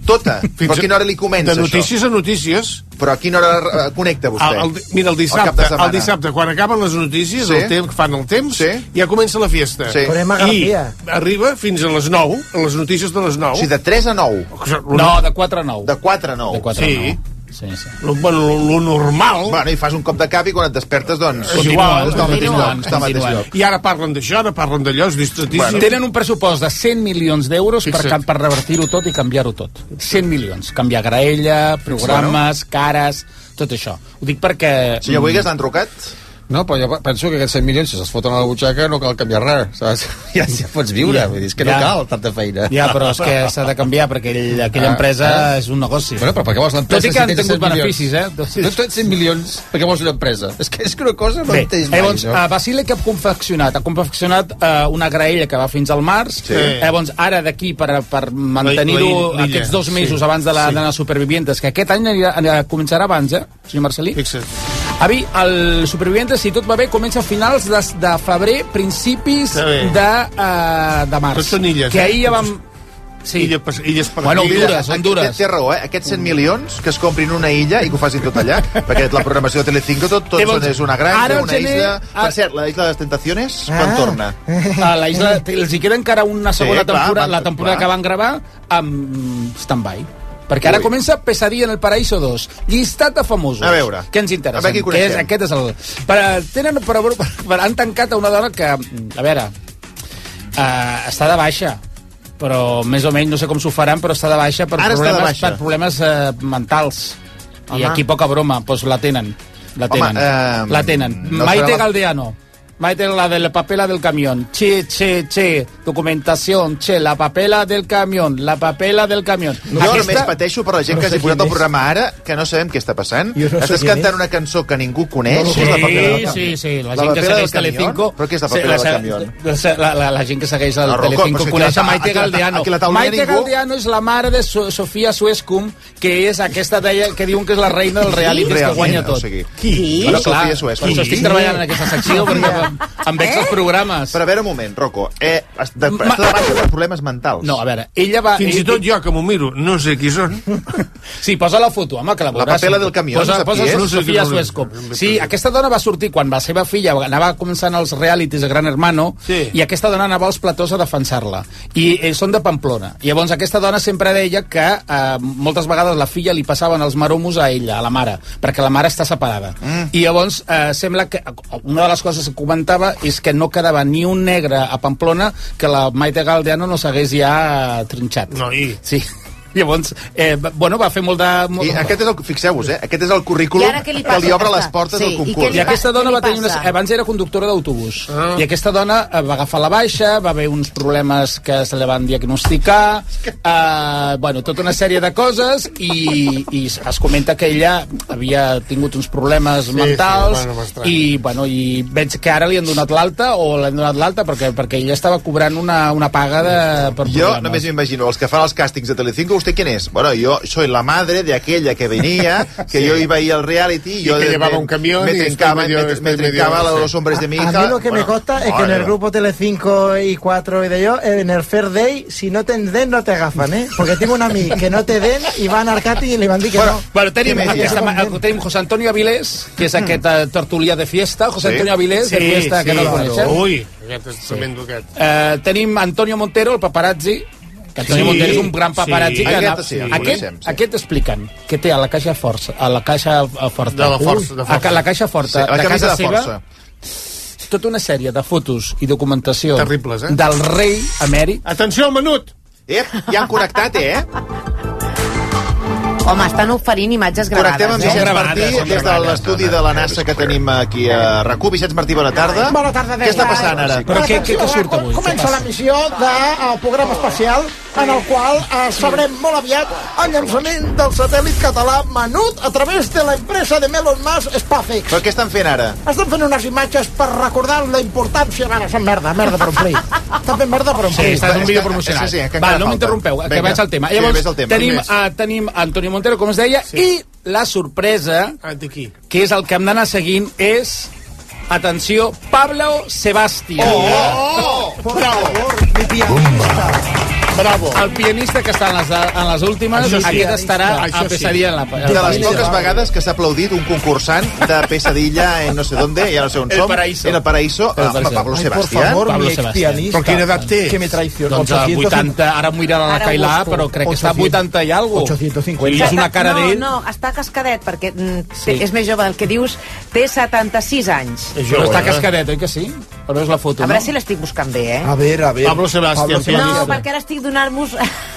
Tota. Però a quina hora li comença, això? De notícies això? a notícies. Però a quina hora connecta vostè? El, el, mira, el dissabte, el, el dissabte, quan acaben les notícies, sí. el temps, fan el temps, sí. ja comença la fiesta. Sí. I arriba fins a les nou, a les notícies de les nou. O sigui, de tres a nou. No, de quatre a nou. De quatre a nou. De quatre sí. a nou. Sí, sí. Lo, bueno, lo, lo normal... Bueno, i fas un cop de cap i quan et despertes, doncs... És igual, està al mateix lloc. Està al mateix lloc. I ara parlen d'això, ara parlen d'allò, és distratíssim. Bueno, tenen un pressupost de cent milions d'euros per, per revertir-ho tot i canviar-ho tot. cent milions. Canviar graella, programes, cares, tot això. Ho dic perquè... Senyor Boigues, l'han trucat? No, però jo penso que aquests cent milions, si se'ls foten a la butxaca, no cal canviar res, saps? Ja, ja pots viure, ja, vull dir, és que no ja. cal tanta feina. Ja, però és que s'ha de canviar, perquè aquell, aquella ah, empresa ah. és un negoci. Bueno, però per què vols l'empresa? Tot i que han tingut beneficis, eh? No tens cent milions, per què vols una empresa? És que és que una cosa no Bé, entens mai, llavors, no? uh, Basile que ha confeccionat? Ha confeccionat uh, una graella que va fins al març, sí. llavors ara d'aquí per, per mantenir-ho aquests dos mesos sí. abans de la, sí. de les Supervivientes, que aquest any anirà, anirà, començarà abans, eh, senyor Marcelí? Fixa't. Avi, el Supervivientes, si tot va bé, comença a finals de, de febrer, principis de, uh, de març. Tots són illes, que ahir eh? ja vam... Sí. Illa, illes per bueno, Honduras, Honduras. Té raó, eh? Aquests cent milions que es comprin una illa i que ho facin tot allà, perquè la programació de Telecinco tot, tot són, és una granja, una gener... isla... Per cert, la isla de les Tentaciones, ah. quan torna? A la isla, els hi queda encara una segona sí, temporada, clar, la temporada clar. que van gravar amb stand-by. Perquè ara Ui. comença Pesadilla en el Paraíso dos. Llistat de famosos. A veure. Què ens interessa? A veure qui coneixem. És, aquest és el... Per, tenen, per, per, per, han tancat a una dona que, a veure, uh, està de baixa, però més o menys, no sé com s'ho faran, però està de baixa per ara problemes, baixa. per problemes uh, mentals. Home. I aquí poca broma, doncs la tenen. La tenen. Home, uh, la tenen. No Maite la... Galdeano. Maite, la de la papela del camión. Che, che, che. Documentación. Che, la papela del camión. La papela del camión. Jo Aquesta... només pateixo per la gent no que hagi posat el programa ara, que no sabem què està passant. No Estàs cantant és. una cançó que ningú coneix. No, sí, la papela sí, sí. La, la gent que segueix Telecinco... Però què és la papela sí, del camión? La, la, la, la gent que segueix el no, Telecinco coneix a Maite Galdeano. Maite Galdeano és la mare de so Sofia Suescum, que és aquesta deia que diuen que és la reina del reality, que guanya tot. Qui? Sofia Suescum. Per això estic treballant en aquesta secció, perquè em veig els programes. Però a veure un moment, Rocco. Eh, està de baixa per problemes mentals. No, a veure, ella va... Fins i tot jo, que m'ho miro, no sé qui són. Sí, posa la foto, home, que la veuràs. La papela del camió, posa, no posa és? Sofia Suescum. Sí, aquesta dona va sortir quan la seva filla anava començant els realities de Gran Hermano sí. i aquesta dona anava als platós a defensar-la. I eh, són de Pamplona. I llavors aquesta dona sempre deia que eh, moltes vegades la filla li passaven els maromos a ella, a la mare, perquè la mare està separada. Mm. I llavors eh, sembla que una de les coses que comentava és que no quedava ni un negre a Pamplona que la Maite Galdeano no s'hagués ja trinxat. No, i... Sí. Llavors, eh, bueno, va fer molt de... Molt... I aquest és el, fixeu-vos, eh? Aquest és el currículum que li, que li obre les portes sí, del concurs. I, I aquesta dona va tenir una... Abans era conductora d'autobús. Ah. I aquesta dona va agafar la baixa, va haver uns problemes que se li van diagnosticar, eh, bueno, tota una sèrie de coses, i, i es comenta que ella havia tingut uns problemes sí, mentals, sí, bueno, i, bueno, i veig que ara li han donat l'alta, o l'han donat l'alta, perquè, perquè ella estava cobrant una, una paga de, per jo problemes. Només m'imagino, els que fan els càstings de Telecinco, ¿usted quién es? Bueno, yo soy la madre de aquella que venía, que sí. yo iba ahí al reality, y yo que de, llevaba un camión me trincaba, medio, me, me trincaba medio, los hombres de mi hija. A mí lo que bueno, me consta es que en el grupo Telecinco y cuatro y de yo, en el Fair Day, si no te den, no te agafan, ¿eh? Porque tengo un amigo que no te den i van al càsting i li van dir que bueno, no. Bueno, tenim, aquesta, tenim José Antonio Avilés, que és aquest uh, tertulià de fiesta, José sí. Antonio Avilés, sí, de fiesta, sí, que no el coneixem. Ui, aquest és tremendo aquest. Uh, tenim Antonio Montero, el paparazzi, que Antonio sí, Montero és un gran paparazzi sí, que aquest, sí, aquest, sí. aquest expliquen que té a la caixa força a la caixa forta de la força, de força. a la caixa forta sí, de casa de seva tota una sèrie de fotos i documentació terribles, eh? del rei emèrit. Atenció al menut! Eh, ja han connectat, eh? Home, estan oferint imatges gravades. Connectem amb Vicenç Martí des de l'estudi de la NASA que tenim aquí a RAC1. Vicenç Martí, bona tarda. Bona tarda, Què està passant ara? Però què, què, què surt avui? Comença la missió del programa espacial en el qual eh, sabrem molt aviat el llançament del satèl·lit català Menut a través de l'empresa de Elon Musk SpaceX. Però què estan fent ara? Estan fent unes imatges per recordar la importància... Bueno, són merda, merda per omplir. Estan fent merda per omplir. Sí, està en un vídeo promocional. Sí, sí, que Val, no m'interrompeu, que vaig al tema. Llavors, sí, tema. Tenim, uh, tenim Antonio Montero, com es deia, sí. I la sorpresa, que és el que hem d'anar seguint, és... Atenció, Pablo Sebastián. Oh! oh, oh. Por favor, mi pianista. Bravo. El pianista que està en les, en les últimes, sí, aquest estarà a Pesadilla en la... De les poques vegades que s'ha aplaudit un concursant de Pesadilla en no sé dónde, ja no sé on som, en el Paraíso, a Pablo Sebastián. Pablo Sebastián. Però quina edat té? Que me traiciona. Doncs a vuitanta, ara m'ho irà a la Cailà, però crec que està a vuitanta i alguna cosa. ocho cincuenta. I és una cara d'ell... No, no, està cascadet, perquè sí. És més jove del que dius, té setanta-sis anys. Però està cascadet, oi que sí? Però és la foto, a veure no? si l'estic buscant bé, eh? A veure, a veure. Pablo Sebastián. No, perquè ara estic donant-vvos...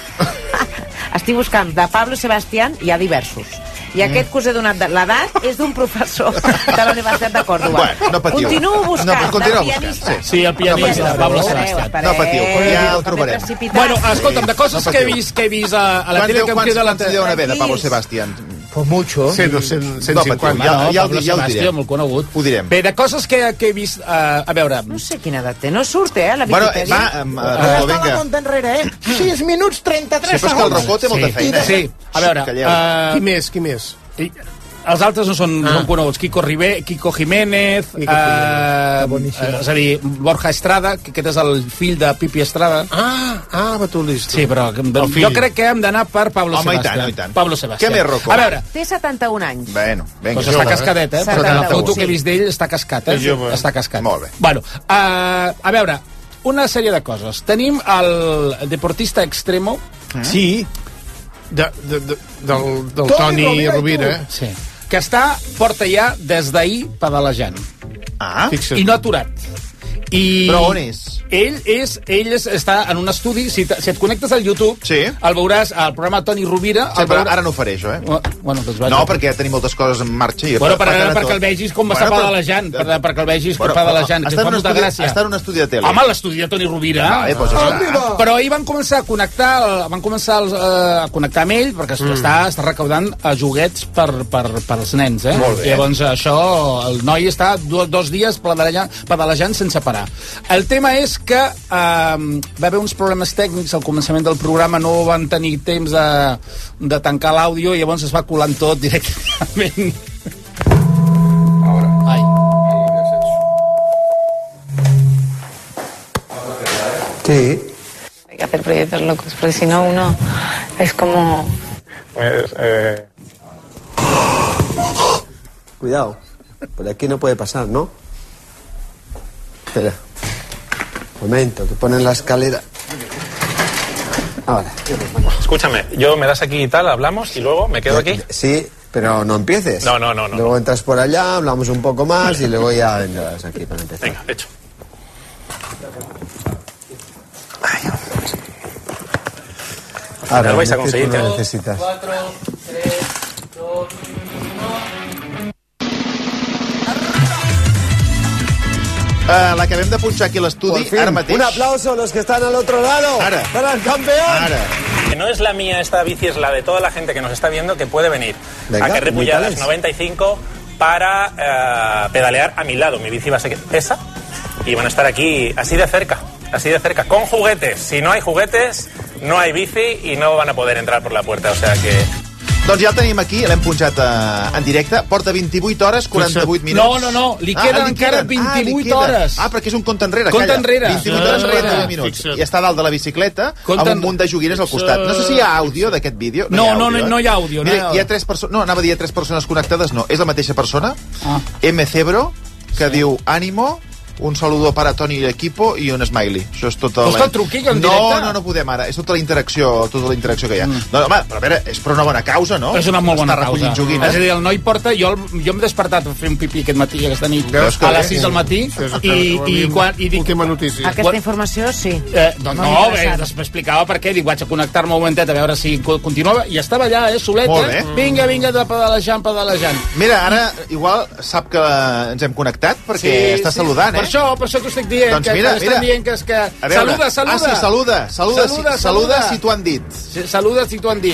estic buscant de Pablo Sebastián, hi ha diversos. I aquest que us he donat l'edat és d'un professor de la Universitat de Còrdova. Bueno, no patiu. Continuo buscant, no, continua de pianista. buscant, sí. Sí, el pianista, no Pablo Sebastián. Sebastián. No patiu, ja el trobarem. Bueno, escolta'm, de coses no que he vist, que he vist a, a la tele que em queda la... Quants deuen haver de Pablo Sebastián? Pues mucho. cent, cent cinquanta. No, ja, ja, ja, Pablo ja ho Sebastián, direm. molt conegut. Ho direm. Bé, de coses que, que he vist... Uh, a veure... No sé quina edat té, no surt, eh, a la Bueno, Wikipedia. va, um, uh, Però Rocco, està la vinga. compta enrere, eh? sis minuts trenta-tres Sí, però és que el segons. Rocco té molta feina. Sí, a veure... Calleu. Uh, Qui més, qui més? I, els altres no són, ah. són coneguts. Kiko, Ribe, Kiko Jiménez, Kiko eh, boníssim. eh, és a dir, Borja Estrada, que aquest és el fill de Pipi Estrada. Ah, ah, batulista. Sí, però jo crec que hem d'anar per Pablo Home, Sebastián. i tant, i tant. Pablo Sebastián. Què més, Rocco? A veure, Té setanta-un anys. Bueno, vinga. doncs està cascadet, eh? Però la setanta-u, foto que he sí. vist d'ell està cascat, eh? És jove. Està cascat. Molt bé. Bueno, uh, a veure, una sèrie de coses. Tenim el deportista extremo. Sí, de, de, de, del, del Toni Toni Rovira i Rovira. tu. Sí. Que està, porta ja des d'ahir pedalejant. Ah, Fixa't. I no ha aturat. I però on és? Ell, és, ell és, està en un estudi, si, te, si et connectes al YouTube, Sí. el veuràs al programa Toni Rovira. Sí, el però veuràs... ara no ho faré, això, eh? Bueno, doncs vaja. No, perquè ja tenim moltes coses en marxa. I Bueno, per, per, perquè el vegis com Bueno, està però- pedalejant, per, perquè el vegis com Bueno, pedalejant, que està fa en un molta estudi- gràcia. està en un estudi de tele. Home, l'estudi de Toni Rovira. Vale, doncs és clar. Però ahir van començar a connectar, van començar els, eh, a connectar amb ell, perquè mm. està, està recaudant eh, joguets per, per, per als nens, eh? Molt bé. I llavors això, el noi està dos, dos dies pedalejant, pedalejant sense parar. El tema és que eh, va haver uns problemes tècnics al començament del programa, no van tenir temps de, de tancar l'àudio i llavors es va colant tot directament. Ai. Sí. Hay que hacer proyectos locos, porque si no uno es como... Pues, eh... Cuidado, por aquí no puede pasar, ¿no? Espera. Momento, que ponen la escalera. Ahora. Escúchame, yo me das aquí y tal, hablamos y luego me quedo aquí. Sí, pero no empieces. No, no, no, no. Luego entras por allá, hablamos un poco más y luego ya vendrás aquí para empezar. Venga, hecho. Ahora, Lo vais a ¿qué conseguir, tú no ¿eh? necesitas? cuatro, tres, dos, Uh, l'acabem de punxar aquí a l'estudi, ara mateix. Un aplauso a los que están al otro lado. Ara. Para el campeón. Ara. Que no es la mía esta bici, es la de toda la gente que nos está viendo que puede venir Venga, a que Repulladas invítales. noventa y cinco para eh, pedalear a mi lado. Mi bici va a ser esa y van a estar aquí así de cerca, así de cerca, con juguetes. Si no hay juguetes, no hay bici y no van a poder entrar por la puerta, o sea que... Doncs ja el tenim aquí, l'hem punxat uh, en directe. Porta vint-i-vuit hores, quaranta-vuit minuts. No, no, no, li queden ah, encara queden. vint-i-vuit ah, queden. hores. Ah, perquè és un compte enrere, Compte calla. enrere. vint-i-vuit Ah, hores, quaranta-vuit enrere. minuts. Fixa't. I està dalt de la bicicleta, Compte amb en- un munt de joguines al costat. No sé si hi ha àudio d'aquest vídeo. No, hi ha no, àudio, no, eh? no hi ha àudio, no Mira, hi ha hi ha àudio. tres persones... No, anava a dir hi ha tres persones connectades, no. És la mateixa persona, Ah. M. Cebro, que diu Ánimo, un saludo para Toni i l'equipo i un smiley. Això és tota Vols la... que el truqui en no, directe? no, no podem ara. És tota la interacció, tota la interacció que hi ha. Mm. No, home, però a veure, és per una bona causa, no? És una molt bona Està causa. recollint joguines. És a dir, el noi porta... Jo, el- jo m'he despertat a fer un pipí aquest matí, aquesta nit, Veus que a bé? les sis del matí, i, i, quan, i dic... Última notícia. Aquesta informació, sí. Eh, doncs Molt no, bé, interessant. m'explicava per què, dic, vaig a connectar-me un momentet a veure si co- continuava, i estava allà, eh, solet, Molt eh? bé. Vinga, vinga, de pedalejant, pedalejant. Mira, ara igual sap que ens hem connectat perquè està saludant, eh? Per això, per això t'ho estic dient, Doncs que, mira, que estan mira. dient que és que... A veure. Saluda, saluda. Ah, sí, saluda. Saluda, Saluda, si, saluda si t'ho han dit. Sí, saluda si t'ho han dit.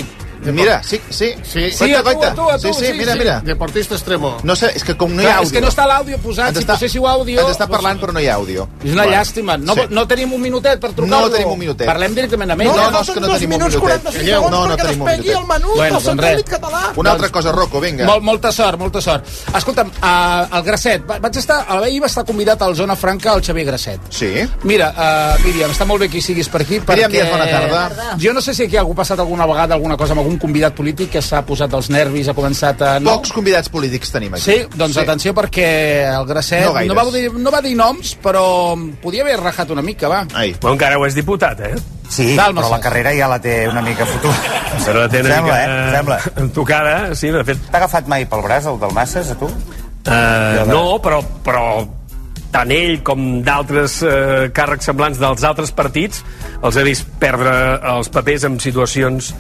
Mira, sí, sí. Sí, Sí, a tu, a tu, a tu, Sí, sí, sí, mira, sí. mira. Deportista extremo. No sé, és que com no hi ha Clar, àudio... és que no està l'àudio posat, Ens si està- poséssiu àudio... Ens està parlant, però no hi ha àudio. És una Vale. llàstima. No, Sí. no tenim un minutet per trucar-lo? No tenim un minutet. Parlem directament amb ell. No, no, no, és que no tenim un minutet. Segons No, no perquè tenim un despegui minutet. el menut Bueno, del doncs satèl·lit res. català. Una altra cosa, Rocco, vinga. Molt, molta sort, molta sort. Escolta'm, uh, el Grasset, va- vaig estar, ahir va estar convidat al Zona Franca el Xavier Grasset. Sí. Mira, uh, Míriam, està molt bé que hi siguis per aquí, perquè... Míriam Díaz, bona tarda. Jo no sé si aquí ha algú passat alguna vegada alguna cosa amb algun convidat polític que s'ha posat dels nervis, ha començat a... No? Pocs convidats polítics tenim aquí. Sí, doncs sí. Atenció perquè el Grasset No no, gaires. va dir, no va dir noms, però podia haver rajat una mica, va. Ai. Però encara ho és diputat, eh? Sí, Dalmases. però la carrera ja la té una mica fotuda. Però la té una Sembla, mica, eh? Sembla. tocada, sí, de fet. T'ha agafat mai pel braç, el Dalmases, a tu? Uh, no, però, però tant ell com d'altres uh, càrrecs semblants dels altres partits els he vist perdre els papers en situacions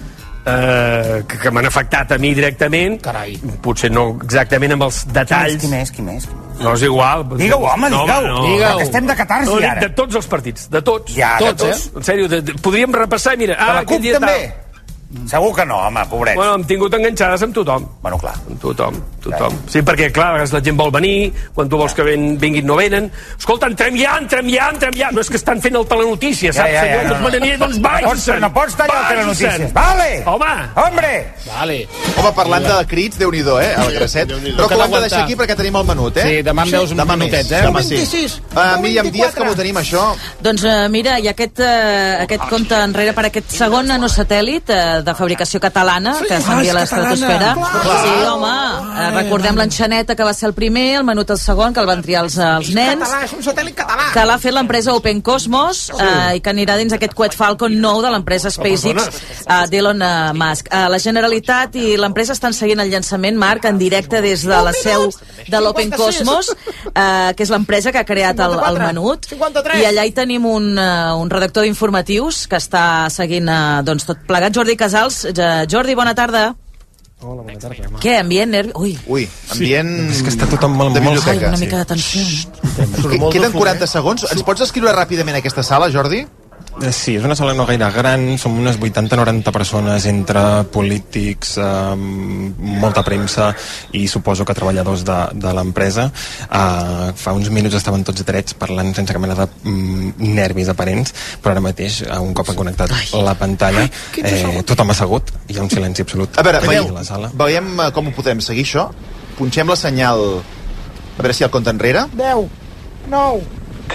uh, que, que m'han afectat a mi directament. Carai. Potser no exactament amb els detalls. Qui més, qui més? Qui més? No és igual. Digue-ho, home, no, digue-ho. no. Digue-ho. Que estem de catarsi, no, dic ara. De tots els partits, de tots. Ja, de tots, tots. eh? En sèrio, de, de, podríem repassar i mira... De la aquest CUP dia també? tal. Segur que no, home, pobrets. Bueno, hem tingut enganxades amb tothom. Bueno, clar. Amb tothom, tothom. Sí, perquè, clar, a vegades la gent vol venir, quan tu vols que ven, vinguin no venen. Escolta, entrem ja, entrem ja, entrem ja. No és que estan fent el telenotícies, saps? Ja, ja, ja, Allò, no, no. doncs, no, doncs No pots- vagi-se'n. no pots tallar el Vagi-se'n. telenotícies. Vale. Home. Hombre! Vale. Home, parlant de crits, Déu-n'hi-do, eh, el Grasset. Però que ho hem de deixar aquí perquè tenim el menut, eh? Sí, demà em veus uns Demà minutets, més. eh? Demà sí. vint-i-sis. Uh, Míriam Díaz, com ho tenim, això? Doncs uh, mira, hi ha aquest, uh, aquest compte enrere per aquest segon nanosatèl·lit uh, de fabricació catalana Sí, que ah, s'envia a és l'estratosfera. catalana. Sí, home, uh, recordem l'enxaneta que va ser el primer, el menut el segon, que el van triar els, els nens, Català, és un satèl·lit català. que l'ha fet l'empresa Open Cosmos uh, i que anirà dins aquest coet Falcon nou de l'empresa SpaceX uh, d'Elon uh, Musk. Uh, la Generalitat i l'empresa estan seguint el llançament, Marc, en directe des de la seu de l'Open Cosmos, uh, que és l'empresa que ha creat el, el menut. cinquanta-tres. I allà hi tenim un, uh, un redactor d'informatius que està seguint uh, doncs, tot plegat, Jordi Casals. Uh, Jordi, bona tarda. Hola, bona tarda. Què, ambient nervi... Ui. Ui, ambient... Sí, és que està tothom molt... de molt... biblioteca. Ai, una mica de tensió. Que- Queden quaranta segons. Ens pots escriure ràpidament aquesta sala, Jordi? Eh, Sí, és una sala no gaire gran, som unes vuitanta noranta persones entre polítics, eh, molta premsa i suposo que treballadors de, de l'empresa. Eh, fa uns minuts estaven tots drets parlant sense cap mena de mm, nervis aparents, però ara mateix, eh, un cop han connectat la pantalla, eh, tothom assegut, hi ha un silenci absolut. A veure, aquí veieu, a la sala. veiem eh, com ho podem seguir, això. Punxem la senyal... A veure si el compte enrere. deu, nou,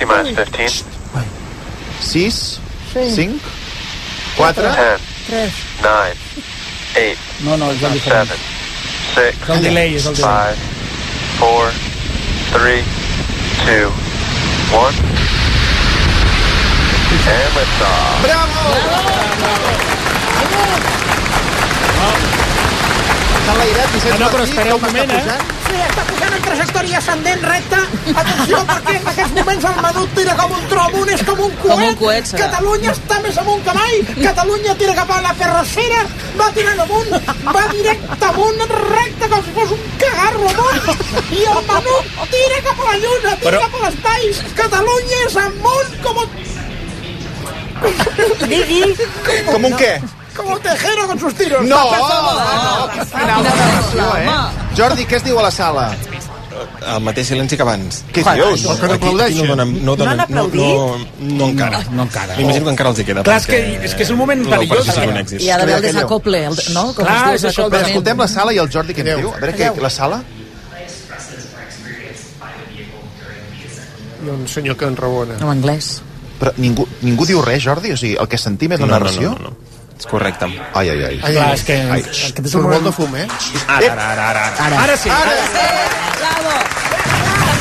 sis, cinc, cinc, quatre, tres, No, no, és el diferent. És el delay, és el delay. Bravo! Està enlairat, Vicenç No, no, però Martí, espereu com un moment, està eh? pujant? Sí, està pujant en trajectòria ascendent recta. Atenció, perquè en aquests moments el menut tira com un tròmon, és com un coet. Com un coet, serà. Catalunya està més amunt que mai. Catalunya tira cap a la ferrocera, va tirant amunt, va directe amunt, recte, com si fos un cagarro amunt. I el menut tira cap a la lluna, tira Però- cap a l'espai. Catalunya és amunt com un... Digui. Com un què? Com un tejero con sus tiros. No! no, quin final de narració, eh? Jordi, què es diu a la sala? El mateix silenci que abans. Què dius? Aquí, aquí no donen, no, donen, no, no, no encara. No encara. M'imagino que encara els hi queda. Clar, és que, perquè és que és un moment perillós. l'operació és un èxit. Hi ha d'haver el Calleu. desacople, el, no? Com Clar, es diu, és això, A veure, desacoplament. escoltem la sala i el Jordi què ens diu. A veure, què, la sala? Hi ha un senyor que enrabona. En anglès. Però ningú, ningú diu res, Jordi? O sigui, el que sentim és la No, no, narració? no, no, no. És correcte. Ai, ai, ai. Ai, Clar, ai, és que... ai, aquest surt un molt de moment- fum, eh? Ara, ara, ara, ara. Ara. Ara sí. Ara! Bravo.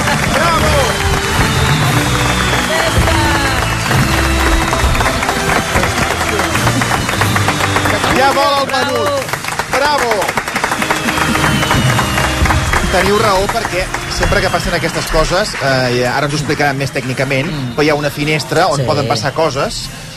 Ja vol el menut! Bravo! Teniu raó perquè sempre que passen aquestes coses, eh, ara ens ho explicaran més tècnicament, però hi ha una finestra on Sí. poden passar coses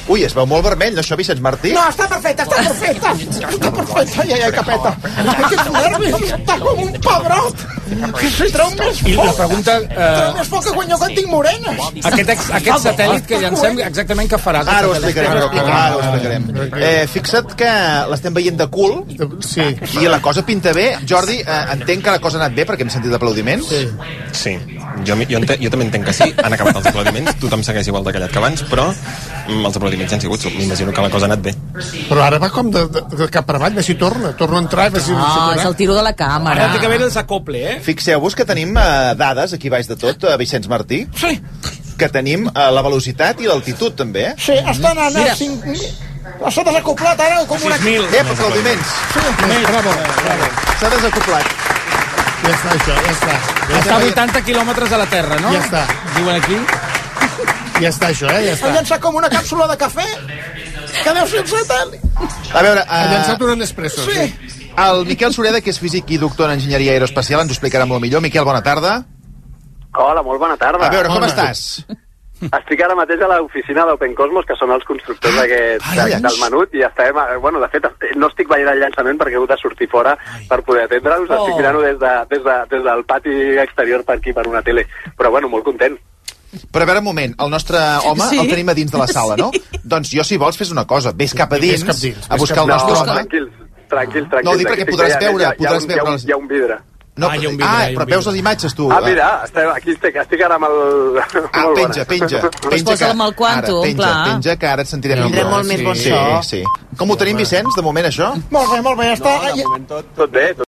Ui, es veu molt vermell, no, això, Vicenç Martí? No, està perfecte, està perfecte. Està perfecte. Ai, ai, ai, capeta. Ai, que nervis. Està com un pebrot. Si treu més I la foc. pregunta... Treu Eh, més foc que quan jo quan tinc morenes. aquest, ex- aquest satèl·lit que llancem, exactament què farà? Ara ho explicarem, ara ho explicarem. Eh, fixa't que l'estem veient de cul, sí. I la cosa pinta bé. Jordi, eh, entenc que la cosa ha anat bé perquè hem sentit aplaudiments. Sí. Sí, jo, mi- jo, ente, jo també entenc que sí, han acabat els aplaudiments, tothom segueix igual de callat que abans, però mm, els aplaudiments han sigut, m'imagino que la cosa ha anat bé. Però ara va com de, de, de cap per avall, si torna, torna a entrar i va si Ah, és el tiro de la càmera. Ara té que haver el desacople, eh? Fixeu-vos que tenim eh, dades aquí baix de tot, eh, Vicenç Martí. Sí. Que tenim eh, la velocitat i l'altitud, també. eh? Sí, estan anant a cinc mil. S'ha desacoplat ara com una... Eh, aplaudiments. Sí, bravo, bravo. S'ha desacoplat. Ja està, això, ja està. Ja Està a vuitanta quilòmetres a la Terra, no? Ja està. Diuen aquí. Ja està, això, eh? Ja Ha està. llançat com una càpsula de cafè que deu ser el satèl·lit. A veure... Ha eh, llançat un Nespresso. Sí. El Miquel Sureda, que és físic i doctor en enginyeria aeroespacial, ens ho explicarà molt millor. Miquel, bona tarda. Hola, molt bona tarda. A veure, com Hola. estàs? Estic ara mateix a l'oficina d'Open Cosmos, que són els constructors d'aquest Ai, d'aquest- ai. del menut, i estem... eh, Bueno, de fet, no estic veient el llançament perquè he hagut de sortir fora per poder atendre-us. Oh. Estic mirant-ho des, de, des, de, des del pati exterior per aquí, per una tele. Però, bueno, molt content. Però a veure, un moment, el nostre home Sí? el tenim a dins de la sala, no? Doncs jo, si vols, fes una cosa. Vés cap a dins, Vés cap dins, a buscar el no, nostre home. tranquils, tranquils, tranquils. No, ho dic perquè Aquí podràs estic veure, veient, hi ha- podràs hi ha un- hi ha veure un- els- Hi ha un vidre. No, Ah, hi ha un vidre, ah, hi ha un però vidre. veus les imatges, tu. Ah, mira, estem, aquí estic, estic ara amb el... Ah, penja, penja. penja posa'l amb el quantum, ara, penja, clar. penja, que ara et sentirem Tindrem millor. molt més bon sí, so. Sí, sí. Com ho tenim, Vicenç, de moment, això? Molt bé, molt bé, ja està. Tot bé, tot